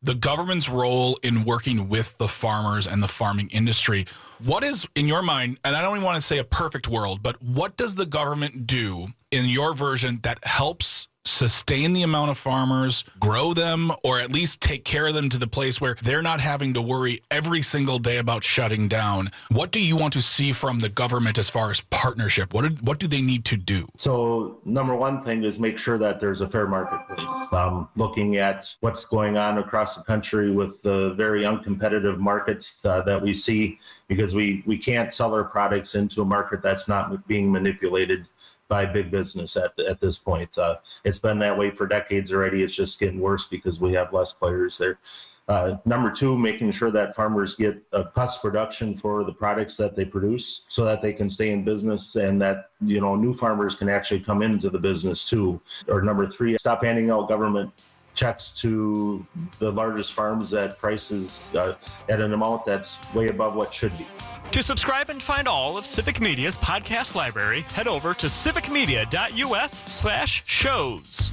[SPEAKER 36] the government's role in working with the farmers and the farming industry. What is, in your mind, and I don't even want to say a perfect world, but what does the government do in your version that helps sustain the amount of farmers, grow them, or at least take care of them to the place where they're not having to worry every single day about shutting down? What do you want to see from the government as far as partnership? What do they need to do?
[SPEAKER 35] So number one thing is make sure that there's a fair marketplace. Looking at what's going on across the country with the very uncompetitive markets that we see, because we can't sell our products into a market that's not being manipulated by big business at this point. It's been that way for decades already. It's just getting worse because we have less players there. Number two, making sure that farmers get a cost production for the products that they produce so that they can stay in business, and that, new farmers can actually come into the business too. Or number three, stop handing out government checks to the largest farms at prices at an amount that's way above what should be.
[SPEAKER 1] To subscribe and find all of Civic Media's podcast library, head over to civicmedia.us/shows.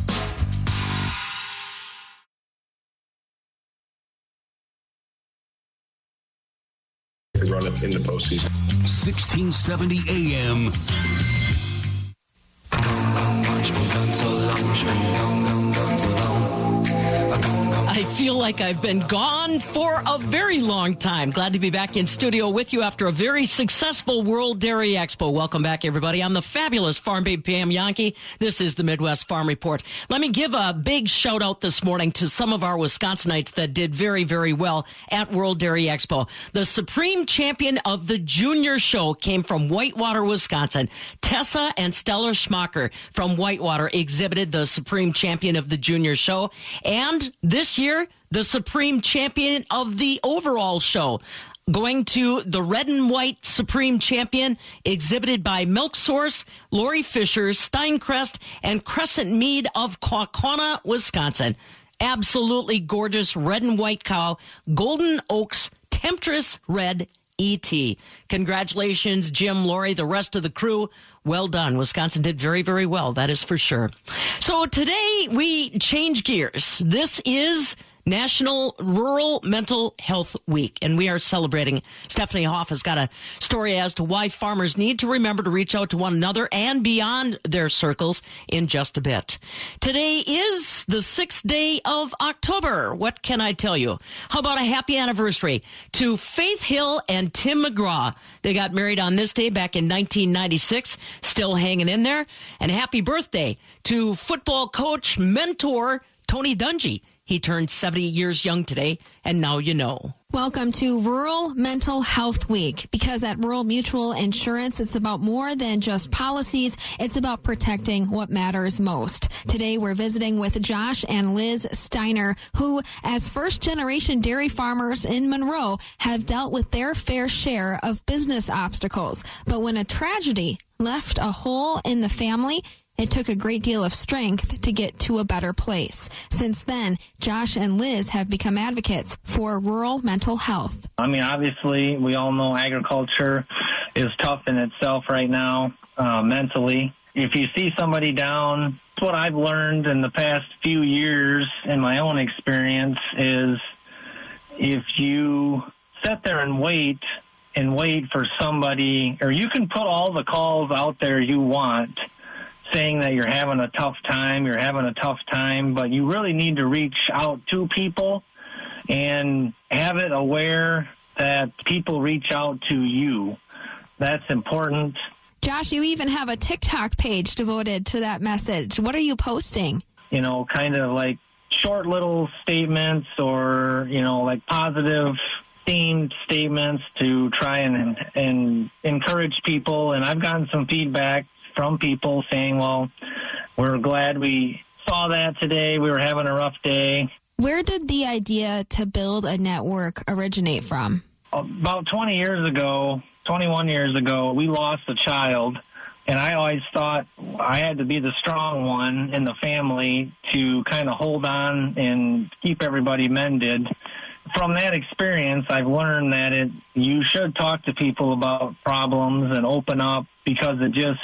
[SPEAKER 2] Run up in the postseason.
[SPEAKER 4] 1670 AM.
[SPEAKER 5] I feel like I've been gone for a very long time. Glad to be back in studio with you after a very successful World Dairy Expo. Welcome back, everybody. I'm the fabulous Farm Babe Pam Yankee. This is the Midwest Farm Report. Let me give a big shout out this morning to some of our Wisconsinites that did very, very well at World Dairy Expo. The supreme champion of the junior show came from Whitewater, Wisconsin. Tessa and Stella Schmacher from Whitewater exhibited the supreme champion of the junior show. And this year, the supreme champion of the overall show, going to the red and white supreme champion, exhibited by Milk Source, Lori Fisher, Steincrest, and Crescent Mead of Quaquana, Wisconsin. Absolutely gorgeous red and white cow, Golden Oaks Temptress Red ET. Congratulations, Jim, Lori, the rest of the crew. Well done. Wisconsin did very, very well. That is for sure. So today we change gears. This is National Rural Mental Health Week, and we are celebrating. Stephanie Hoff has got a story as to why farmers need to remember to reach out to one another and beyond their circles in just a bit. Today is the 6th day of October. What can I tell you? How about a happy anniversary to Faith Hill and Tim McGraw? They got married on this day back in 1996, still hanging in there. And happy birthday to football coach, mentor, Tony Dungy. He turned 70 years young today, and now you know.
[SPEAKER 6] Welcome to Rural Mental Health Week, because at Rural Mutual Insurance, it's about more than just policies. It's about protecting what matters most. Today, we're visiting with Josh and Liz Steiner, who, as first-generation dairy farmers in Monroe, have dealt with their fair share of business obstacles. But when a tragedy left a hole in the family, it took a great deal of strength to get to a better place. Since then, Josh and Liz have become advocates for rural mental health.
[SPEAKER 7] I mean, obviously, we all know agriculture is tough in itself right now, mentally. If you see somebody down, what I've learned in the past few years in my own experience is if you sit there and wait for somebody, or you can put all the calls out there you want, saying that you're having a tough time, but you really need to reach out to people and have it aware that people reach out to you. That's important.
[SPEAKER 6] Josh, you even have a TikTok page devoted to that message. What are you posting?
[SPEAKER 7] Kind of like short little statements, or, like positive themed statements to try and encourage people. And I've gotten some feedback from people saying, well, we're glad we saw that today. We were having a rough day.
[SPEAKER 6] Where did the idea to build a network originate from?
[SPEAKER 7] About 21 years ago, we lost a child, and I always thought I had to be the strong one in the family to kind of hold on and keep everybody mended. From that experience, I've learned that you should talk to people about problems and open up, because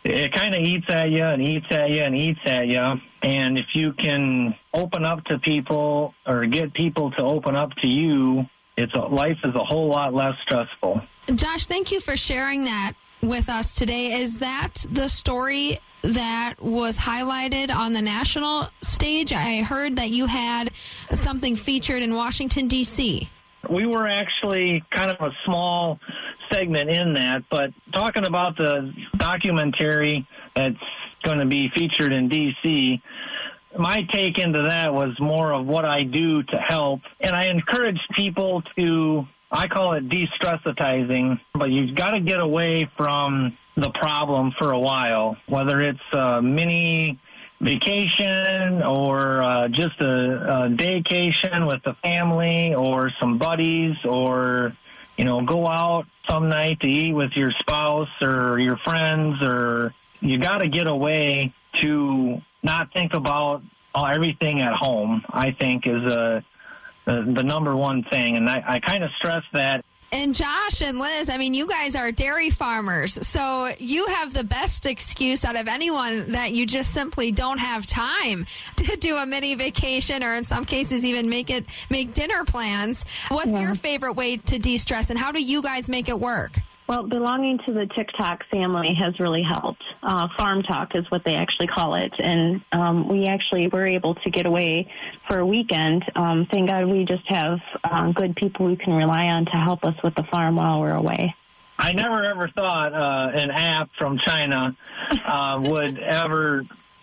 [SPEAKER 7] it kind of eats at you and eats at you and eats at you. And if you can open up to people or get people to open up to you, life is a whole lot less stressful.
[SPEAKER 6] Josh, thank you for sharing that with us today. Is that the story that was highlighted on the national stage? I heard that you had something featured in Washington, D.C.
[SPEAKER 7] We were actually kind of a small segment in that, but talking about the documentary that's going to be featured in D.C., my take into that was more of what I do to help. And I encourage people to, I call it de-stressitizing, but you've got to get away from the problem for a while, whether it's a mini vacation or just a daycation with the family or some buddies, or, go out some night to eat with your spouse or your friends, or you got to get away to not think about everything at home, I think, is the number one thing. And I kind of stress that.
[SPEAKER 6] And Josh and Liz, you guys are dairy farmers, so you have the best excuse out of anyone that you just simply don't have time to do a mini vacation, or in some cases even make dinner plans. What's your favorite way to de-stress, and how do you guys make it work?
[SPEAKER 2] Well, belonging to the TikTok family has really helped. Farm Talk is what they actually call it. And we actually were able to get away for a weekend. Thank God we just have good people we can rely on to help us with the farm while we're away.
[SPEAKER 7] I never ever thought an app from China we'd ever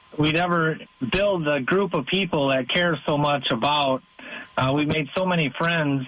[SPEAKER 7] build a group of people that care so much about. We've made so many friends,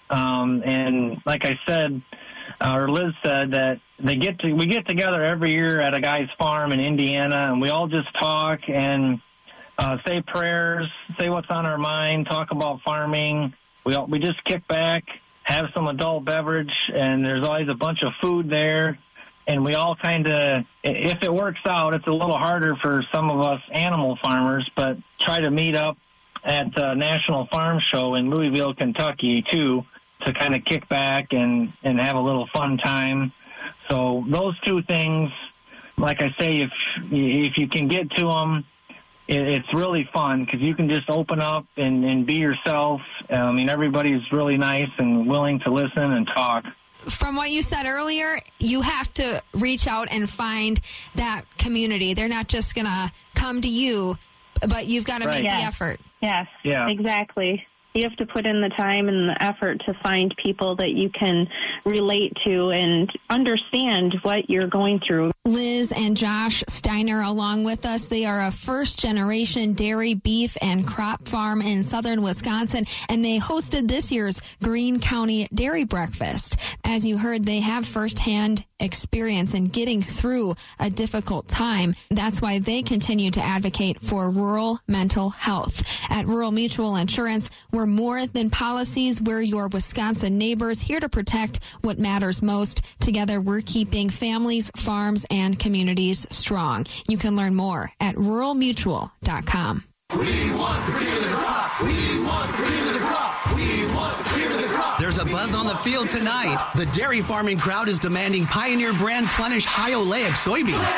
[SPEAKER 7] and like I said, or Liz said, that we get together every year at a guy's farm in Indiana, and we all just talk and say prayers, say what's on our mind, talk about farming. We just kick back, have some adult beverage, and there's always a bunch of food there. And we all kind of, if it works out, it's a little harder for some of us animal farmers, but try to meet up at the National Farm Show in Louisville, Kentucky, too, to kind of kick back and have a little fun time. So those two things, like I say, if you can get to them, it's really fun because you can just open up and be yourself. Everybody's really nice and willing to listen and talk.
[SPEAKER 6] From what you said earlier, you have to reach out and find that community. They're not just going to come to you, but you've got to make the effort.
[SPEAKER 2] Yes, exactly. You have to put in the time and the effort to find people that you can relate to and understand what you're going through.
[SPEAKER 6] Liz and Josh Steiner along with us. They are a first-generation dairy, beef, and crop farm in southern Wisconsin, and they hosted this year's Greene County Dairy Breakfast. As you heard, they have firsthand experience in getting through a difficult time. That's why they continue to advocate for rural mental health. At Rural Mutual Insurance, we're more than policies. We're your Wisconsin neighbors, here to protect what matters most. Together, we're keeping families, farms, and communities strong. You can learn more at ruralmutual.com.
[SPEAKER 3] We want the cream of the crop. We want the cream of the crop. We want the cream of the crop.
[SPEAKER 8] There's a buzz on the field tonight. The dairy farming crowd is demanding Pioneer brand Plenish high oleic soybeans.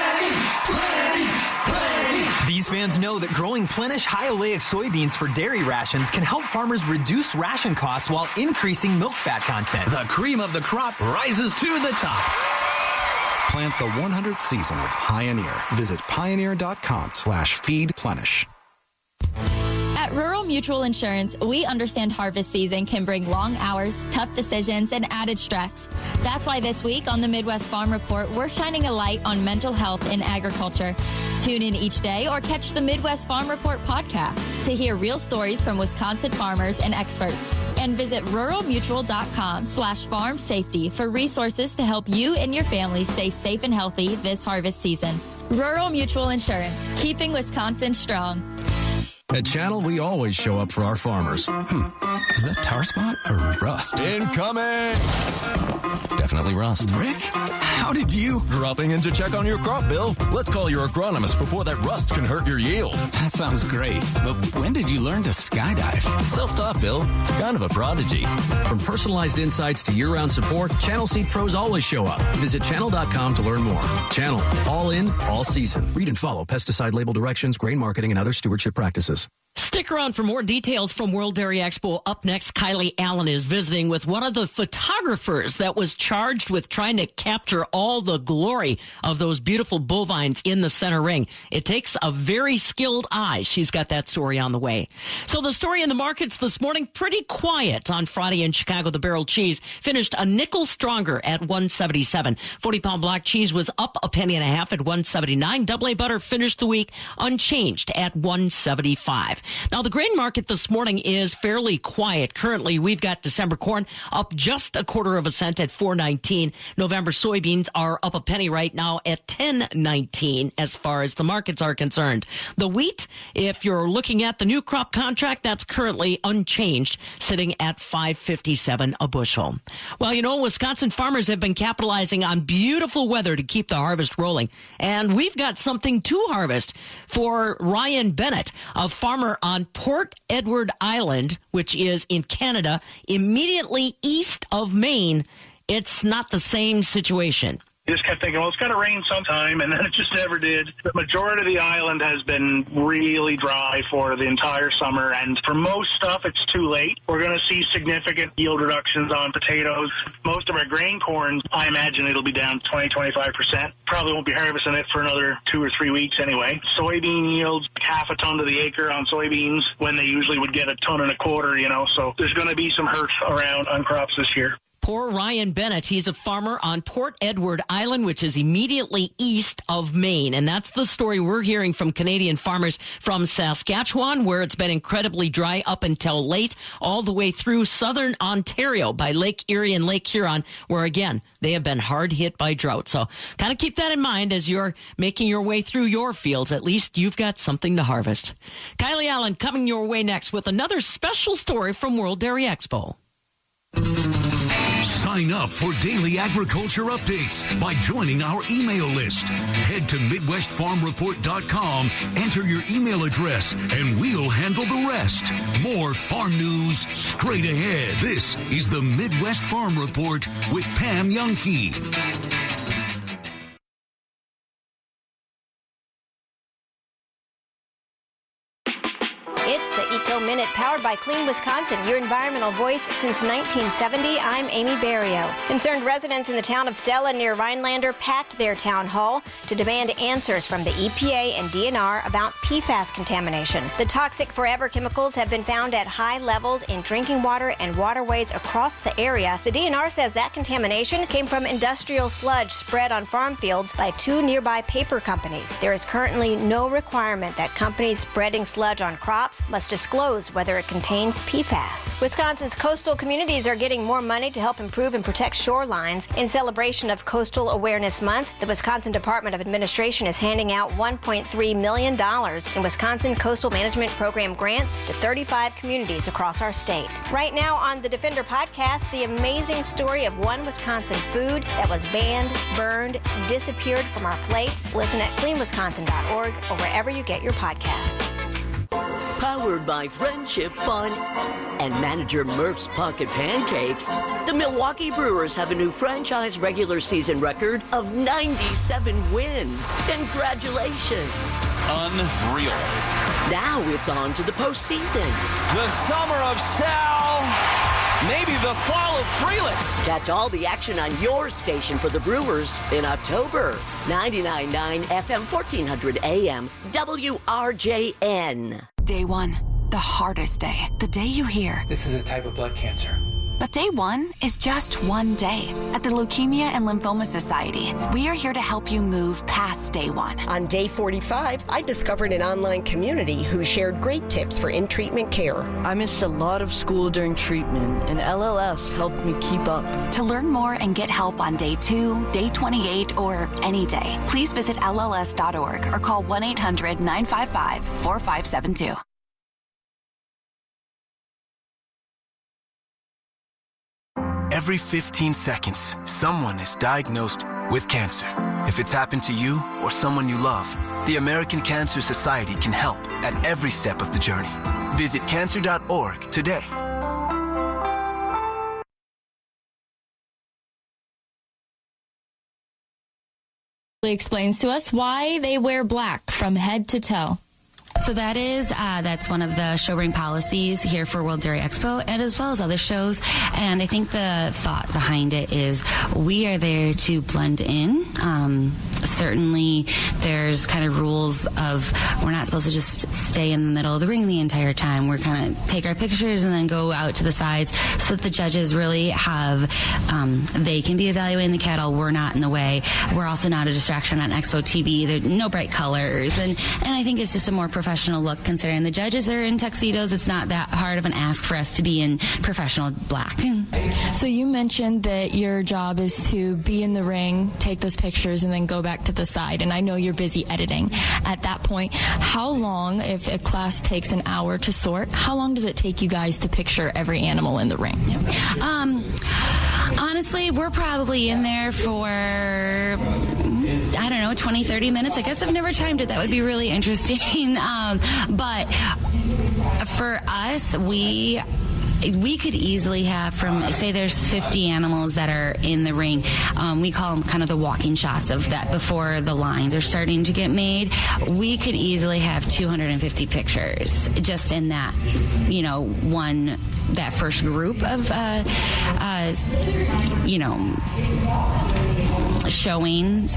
[SPEAKER 9] These fans know that growing Plenish high oleic soybeans for dairy rations can help farmers reduce ration costs while increasing milk fat content.
[SPEAKER 8] The cream of the crop rises to the top.
[SPEAKER 10] Plant the 100th season of Pioneer. Visit pioneer.com/feedplenish.
[SPEAKER 11] At Rural Mutual Insurance, we understand harvest season can bring long hours, tough decisions, and added stress. That's why this week on the Midwest Farm Report, we're shining a light on mental health in agriculture. Tune in each day or catch the Midwest Farm Report podcast to hear real stories from Wisconsin farmers and experts. And visit ruralmutual.com/farm safety for resources to help you and your family stay safe and healthy this harvest season. Rural Mutual Insurance, keeping Wisconsin strong.
[SPEAKER 12] At Channel, we always show up for our farmers. Is that tar spot or rust?
[SPEAKER 10] Incoming!
[SPEAKER 12] Definitely rust.
[SPEAKER 13] Rick, how did you?
[SPEAKER 12] Dropping in to check on your crop, Bill. Let's call your agronomist before that rust can hurt your yield.
[SPEAKER 13] That sounds great, but when did you learn to skydive?
[SPEAKER 12] Self-taught, Bill. Kind of a prodigy.
[SPEAKER 14] From personalized insights to year-round support, Channel Seed pros always show up. Visit channel.com to learn more. Channel. All in, all season. Read and follow pesticide label directions, grain marketing, and other stewardship practices.
[SPEAKER 5] Stick around for more details from World Dairy Expo. Up next, Kylie Allen is visiting with one of the photographers that was charged with trying to capture all the glory of those beautiful bovines in the center ring. It takes a very skilled eye. She's got that story on the way. So the story in the markets this morning, pretty quiet on Friday in Chicago. The barrel cheese finished a nickel stronger at $1.77. 40-pound block cheese was up a penny and a half at $1.79. Double A butter finished the week unchanged at $1.75. Now, the grain market this morning is fairly quiet. Currently, we've got December corn up just a quarter of a cent at $4.19. November soybeans are up a penny right now at $10.19 as far as the markets are concerned. The wheat, if you're looking at the new crop contract, that's currently unchanged, sitting at $5.57 a bushel. Well, you know, Wisconsin farmers have been capitalizing on beautiful weather to keep the harvest rolling. And we've got something to harvest for Ryan Bennett, a farmer on Port Edward Island, which is in Canada, immediately east of Maine. It's not the same situation.
[SPEAKER 15] Just kept thinking, well, it's got to rain sometime, and then it just never did. The majority of the island has been really dry for the entire summer, and for most stuff, it's too late. We're going to see significant yield reductions on potatoes. Most of our grain corn, I imagine it'll be down 20-25%. Probably won't be harvesting it for another 2 or 3 weeks anyway. Soybean yields, half a ton to the acre on soybeans when they usually would get 1.25 tons, you know, so there's going to be some hurt around on crops this year.
[SPEAKER 5] Poor Ryan Bennett. He's a farmer on Port Edward Island, which is immediately east of Maine. And that's the story we're hearing from Canadian farmers from Saskatchewan, where it's been incredibly dry up until late, all the way through southern Ontario by Lake Erie and Lake Huron, where, again, they have been hard hit by drought. So kind of keep that in mind as you're making your way through your fields. At least you've got something to harvest. Kylie Allen coming your way next with another special story from World Dairy Expo.
[SPEAKER 4] Sign up for daily agriculture updates by joining our email list. Head to MidwestFarmReport.com, enter your email address, and we'll handle the rest. More farm news straight ahead. This is the Midwest Farm Report with Pam Youngkey.
[SPEAKER 16] It's the Eco Minute, powered by Clean Wisconsin, your environmental voice since 1970. I'm Amy Barrio. Concerned residents in the town of Stella near Rhinelander packed their town hall to demand answers from the EPA and DNR about PFAS contamination. The toxic forever chemicals have been found at high levels in drinking water and waterways across the area. The DNR says that contamination came from industrial sludge spread on farm fields by 2 nearby paper companies. There is currently no requirement that companies spreading sludge on crops must disclose whether it contains PFAS. Wisconsin's coastal communities are getting more money to help improve and protect shorelines. In celebration of Coastal Awareness Month, the Wisconsin Department of Administration is handing out $1.3 million in Wisconsin Coastal Management Program grants to 35 communities across our state. Right now on the Defender podcast, the amazing story of one Wisconsin food that was banned, burned, disappeared from our plates. Listen at cleanwisconsin.org or wherever you get your podcasts.
[SPEAKER 17] Powered by Friendship Fun and manager Murph's Pocket Pancakes, the Milwaukee Brewers have a new franchise regular season record of 97 wins. Congratulations.
[SPEAKER 18] Unreal.
[SPEAKER 17] Now it's on to the postseason.
[SPEAKER 18] The summer of Sal, maybe the fall of Freeland.
[SPEAKER 17] Catch all the action on your station for the Brewers in October. 99.9 FM 1400 AM WRJN.
[SPEAKER 19] Day 1, the hardest day. The day you hear,
[SPEAKER 20] this is a type of blood cancer.
[SPEAKER 19] But day 1 is just one day. At the Leukemia and Lymphoma Society, we are here to help you move past day 1.
[SPEAKER 21] On day 45, I discovered an online community who shared great tips for in-treatment care.
[SPEAKER 23] I missed a lot of school during treatment, and LLS helped me keep up.
[SPEAKER 19] To learn more and get help on day 2, day 28, or any day, please visit LLS.org or call 1-800-955-4572.
[SPEAKER 1] every 15 seconds, someone is diagnosed with cancer. If it's happened to you or someone you love, the American Cancer Society can help at every step of the journey. Visit cancer.org today.
[SPEAKER 11] Explains to us why they wear black from head to toe.
[SPEAKER 20] So that's one of the show ring policies here for World Dairy Expo, and as well as other shows. And I think the thought behind it is we are there to blend in. Certainly there's kind of rules of we're not supposed to just stay in the middle of the ring the entire time. We're kind of take our pictures and then go out to the sides so that the judges really have, they can be evaluating the cattle. We're not in the way. We're also not a distraction on Expo TV. There are no bright colors. And I think it's just a more professional look considering the judges are in tuxedos. It's not that hard of an ask for us to be in professional black.
[SPEAKER 11] So you mentioned that your job is to be in the ring, take those pictures, and then go back to the side. And I know you're busy editing. At that point, how long, if a class takes an hour to sort, how long does it take you guys to picture every animal in the ring?
[SPEAKER 20] Honestly, we're probably in there for, 20, 30 minutes. I guess I've never timed it. That would be really interesting. But for us, we could easily have say there's 50 animals that are in the ring. We call them kind of the walking shots of that before the lines are starting to get made. We could easily have 250 pictures just in that, that first group of, showing,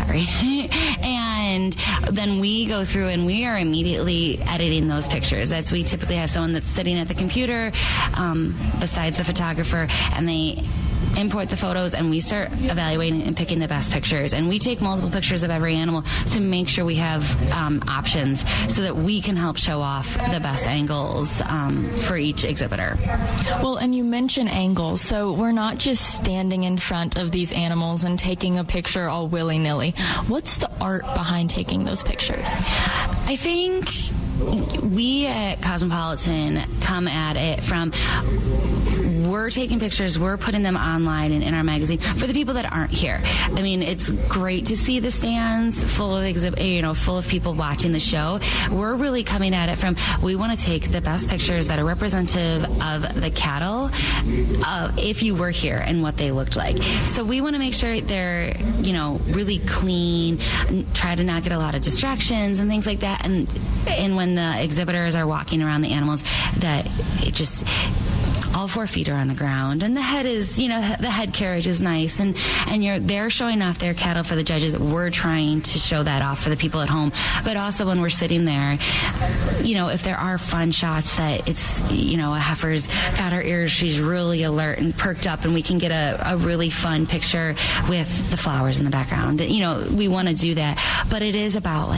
[SPEAKER 20] and then we go through and we are immediately editing those pictures. We typically have someone that's sitting at the computer besides the photographer, and they import the photos, and we start evaluating and picking the best pictures. And we take multiple pictures of every animal to make sure we have options so that we can help show off the best angles for each exhibitor.
[SPEAKER 11] Well, and you mentioned angles, so we're not just standing in front of these animals and taking a picture all willy-nilly. What's the art behind taking those pictures?
[SPEAKER 20] I think we at Cosmopolitan come at it from we're taking pictures, we're putting them online and in our magazine for the people that aren't here. I mean, it's great to see the stands full of full of people watching the show. We're really coming at it from we want to take the best pictures that are representative of the cattle if you were here and what they looked like. So we want to make sure they're, really clean, try to not get a lot of distractions and things like that. And when the exhibitors are walking around the animals, that it just all 4 feet are on the ground, and the head is, the head carriage is nice, and they're showing off their cattle for the judges. We're trying to show that off for the people at home, but also when we're sitting there, if there are fun shots that it's, a heifer's got her ears, she's really alert and perked up, and we can get a really fun picture with the flowers in the background. We want to do that, but it is about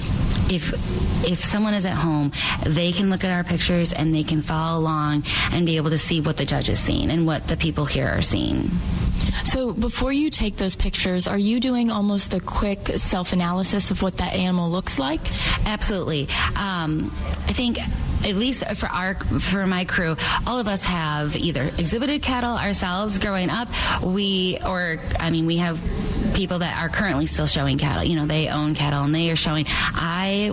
[SPEAKER 20] if someone is at home, they can look at our pictures and they can follow along and be able to see what the judge is seeing and what the people here are seeing.
[SPEAKER 11] So before you take those pictures, are you doing almost a quick self-analysis of what that animal looks like?
[SPEAKER 20] Absolutely. I think at least for my crew, all of us have either exhibited cattle ourselves growing up. We have people that are currently still showing cattle. They own cattle and they are showing. I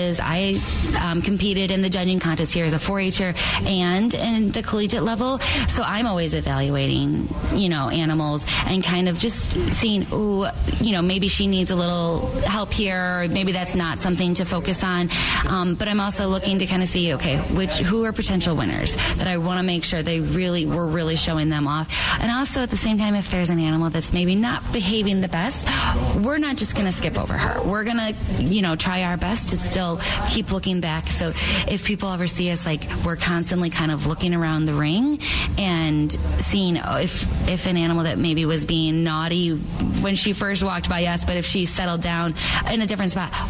[SPEAKER 20] competed in the judging contest here as a 4-H'er and in the collegiate level. So I'm always evaluating, animals and kind of just seeing, maybe she needs a little help here, or maybe that's not something to focus on. But I'm also looking to kind of see, who are potential winners that I want to make sure we're really showing them off. And also at the same time, if there's an animal that's maybe not behaving the best, we're not just going to skip over her. We're going to, try our best to still keep looking back. So if people ever see us, we're constantly kind of looking around the ring and seeing if an animal that maybe was being naughty when she first walked by us, but if she settled down in a different spot,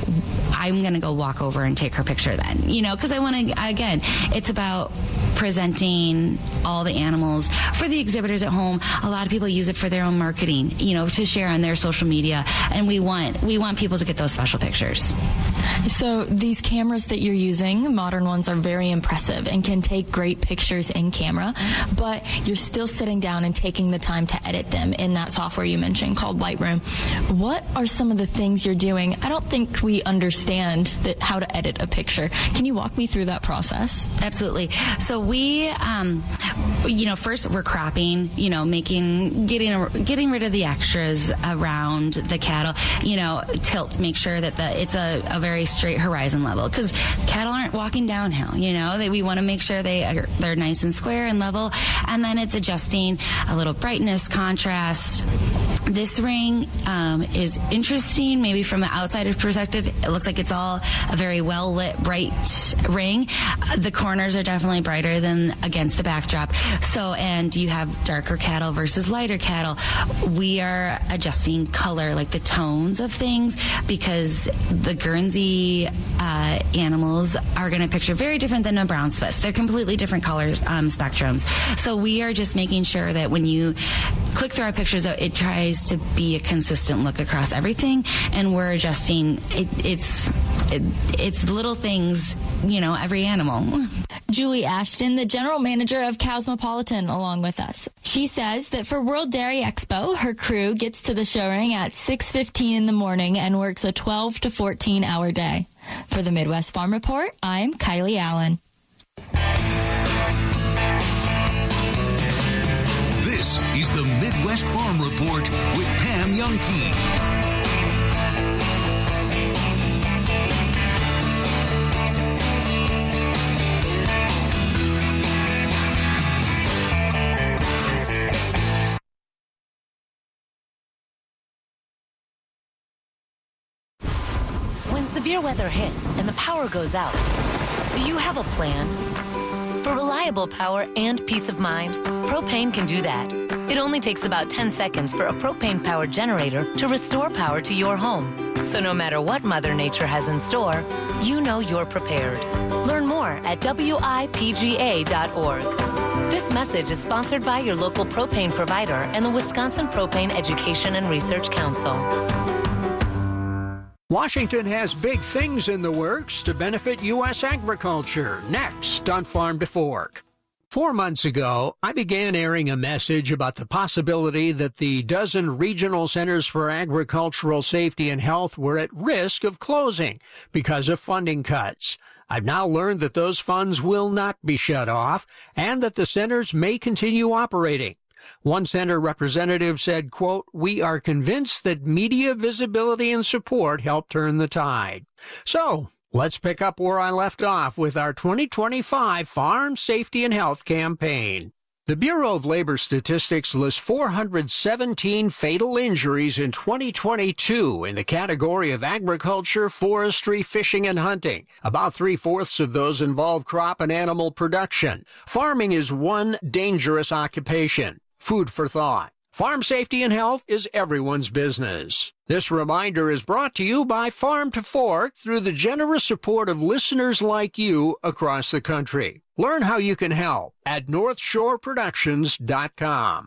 [SPEAKER 20] I'm going to go walk over and take her picture then, because I want to, again, it's about presenting all the animals for the exhibitors at home. A lot of people use it for their own marketing, to share on their social media, and we want people to get those special pictures.
[SPEAKER 2] So these cameras that you're using, modern ones, are very impressive and can take great pictures in camera, but you're still sitting down and taking the time to edit them in that software you mentioned called Lightroom. What are some of the things you're doing? I don't think we understand how to edit a picture. Can you walk me through that process?
[SPEAKER 20] Absolutely. So we, first we're cropping, getting rid of the extras around the cattle, tilt, make sure that it's a very straight horizon level, because cattle aren't walking downhill, we want to make sure they're nice and square and level. And then it's adjusting a little brightness, contrast. This ring is interesting, maybe from the outsider's perspective. It looks like it's all a very well-lit, bright ring. The corners are definitely brighter than against the backdrop. So, and you have darker cattle versus lighter cattle. We are adjusting color, like the tones of things, because the Guernsey animals are going to picture very different than a brown Swiss. They're completely different colors, spectrums. So we are just making sure that when you click through our pictures, it tries to be a consistent look across everything, and we're adjusting. It's little things, every animal.
[SPEAKER 2] Julie Ashton, the general manager of Cosmopolitan, along with us. She says that for World Dairy Expo, her crew gets to the show ring at 6:15 in the morning and works a 12 to 14-hour day. For the Midwest Farm Report, I'm Kylie Allen.
[SPEAKER 4] This is the Midwest Farm Report with Pam Youngkey.
[SPEAKER 7] When severe weather hits and the power goes out, do you have a plan? For reliable power and peace of mind, Propane can do that. It only takes about 10 seconds for a propane-powered generator to restore power to your home. So no matter what Mother Nature has in store, you know you're prepared. Learn more at WIPGA.org. This message is sponsored by your local propane provider and the Wisconsin Propane Education and Research Council.
[SPEAKER 22] Washington has big things in the works to benefit U.S. agriculture. Next on Farm to Fork. 4 months ago, I began airing a message about the possibility that the dozen regional centers for agricultural safety and health were at risk of closing because of funding cuts. I've now learned that those funds will not be shut off and that the centers may continue operating. One center representative said, quote, "We are convinced that media visibility and support help turn the tide." So, let's pick up where I left off with our 2025 Farm Safety and Health campaign. The Bureau of Labor Statistics lists 417 fatal injuries in 2022 in the category of agriculture, forestry, fishing, and hunting. About 3/4 of those involve crop and animal production. Farming is one dangerous occupation. Food for thought. Farm safety and health is everyone's business. This reminder is brought to you by Farm to Fork through the generous support of listeners like you across the country. Learn how you can help at NorthshoreProductions.com.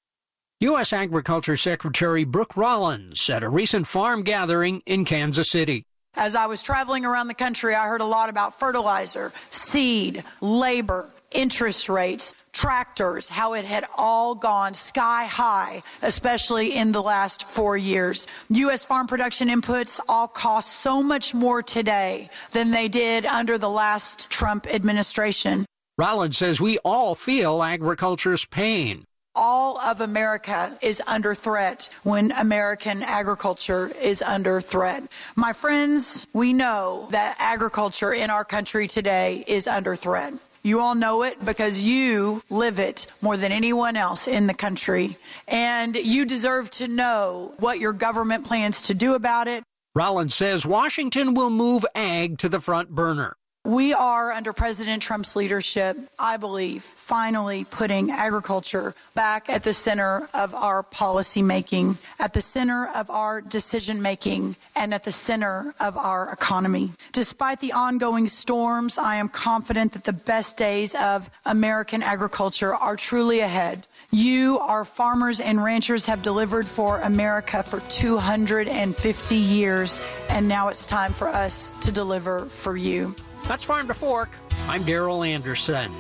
[SPEAKER 22] U.S. Agriculture Secretary Brooke Rollins at a recent farm gathering in Kansas City.
[SPEAKER 24] As I was traveling around the country, I heard a lot about fertilizer, seed, labor, interest rates, tractors, how it had all gone sky high, especially in the last 4 years. U.S. farm production inputs all cost so much more today than they did under the last Trump administration.
[SPEAKER 22] Rollins says we all feel agriculture's pain.
[SPEAKER 24] All of America is under threat when American agriculture is under threat. My friends, we know that agriculture in our country today is under threat. You all know it because you live it more than anyone else in the country. And you deserve to know what your government plans to do about it.
[SPEAKER 22] Rollins says Washington will move ag to the front burner.
[SPEAKER 24] We are, under President Trump's leadership, I believe, finally putting agriculture back at the center of our policy making, at the center of our decision making, and at the center of our economy. Despite the ongoing storms, I am confident that the best days of American agriculture are truly ahead. You, our farmers and ranchers, have delivered for America for 250 years, and now it's time for us to deliver for you.
[SPEAKER 22] That's Farm to Fork. I'm Daryl Anderson.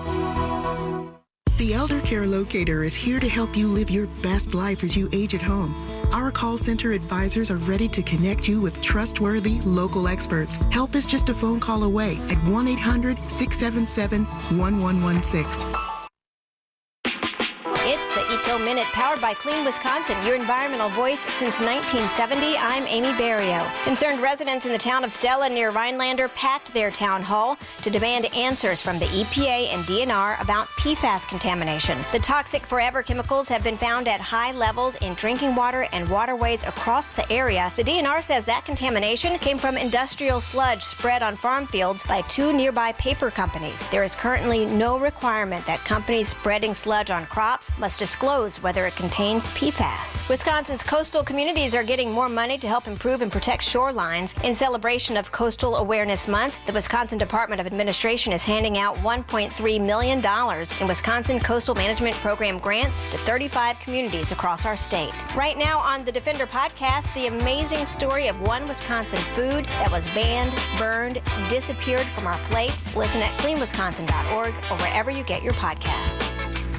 [SPEAKER 3] The Elder Care Locator is here to help you live your best life as you age at home. Our call center advisors are ready to connect you with trustworthy local experts. Help is just a phone call away at 1-800-677-1116.
[SPEAKER 16] It's the Eco Minute, powered by Clean Wisconsin, your environmental voice since 1970. I'm Amy Barrio. Concerned residents in the town of Stella near Rhinelander packed their town hall to demand answers from the EPA and DNR about PFAS contamination. The toxic forever chemicals have been found at high levels in drinking water and waterways across the area. The DNR says that contamination came from industrial sludge spread on farm fields by 2 nearby paper companies. There is currently no requirement that companies spreading sludge on crops must disclose whether it contains PFAS. Wisconsin's coastal communities are getting more money to help improve and protect shorelines. In celebration of Coastal Awareness Month, the Wisconsin Department of Administration is handing out $1.3 million in Wisconsin Coastal Management Program grants to 35 communities across our state. Right now on the Defender podcast, the amazing story of one Wisconsin food that was banned, burned, disappeared from our plates. Listen at cleanwisconsin.org or wherever you get your podcasts.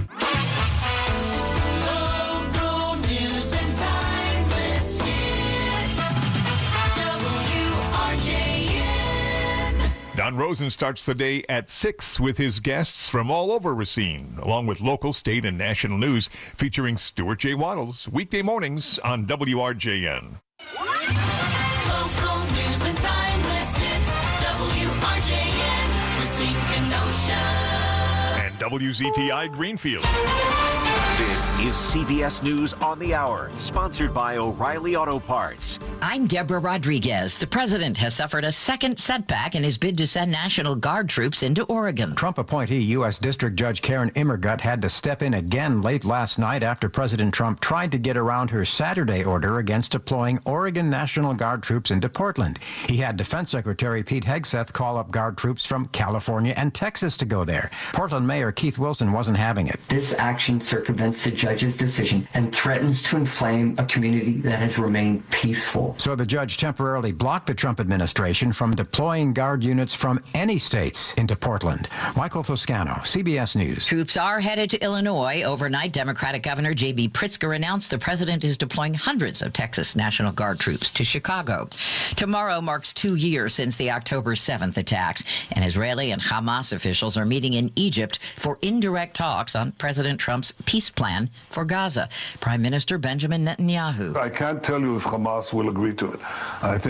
[SPEAKER 6] Don Rosen starts the day at 6 with his guests from all over Racine, along with local, state, and national news featuring Stuart J. Waddles, weekday mornings on WRJN.
[SPEAKER 8] Local news and timeless hits, WRJN, Racine, Kenosha.
[SPEAKER 6] And WZTI Greenfield.
[SPEAKER 9] This is CBS News on the Hour, sponsored by O'Reilly Auto Parts.
[SPEAKER 25] I'm Deborah Rodriguez. The president has suffered a second setback in his bid to send National Guard troops into Oregon.
[SPEAKER 26] Trump appointee U.S. District Judge Karen Immergut had to step in again late last night after President Trump tried to get around her Saturday order against deploying Oregon National Guard troops into Portland. He had Defense Secretary Pete Hegseth call up Guard troops from California and Texas to go there. Portland Mayor Keith Wilson wasn't having it.
[SPEAKER 27] This action circumvents the judge's decision and threatens to inflame a community that has remained peaceful.
[SPEAKER 26] So the judge temporarily blocked the Trump administration from deploying Guard units from any states into Portland. Michael Toscano, CBS News.
[SPEAKER 25] Troops are headed to Illinois. Overnight, Democratic Governor J.B. Pritzker announced the president is deploying hundreds of Texas National Guard troops to Chicago. Tomorrow marks 2 years since the October 7th attacks, and Israeli and Hamas officials are meeting in Egypt for indirect talks on President Trump's peace plan for Gaza. Prime Minister Benjamin Netanyahu.
[SPEAKER 28] I can't tell you if Hamas will agree to it. I think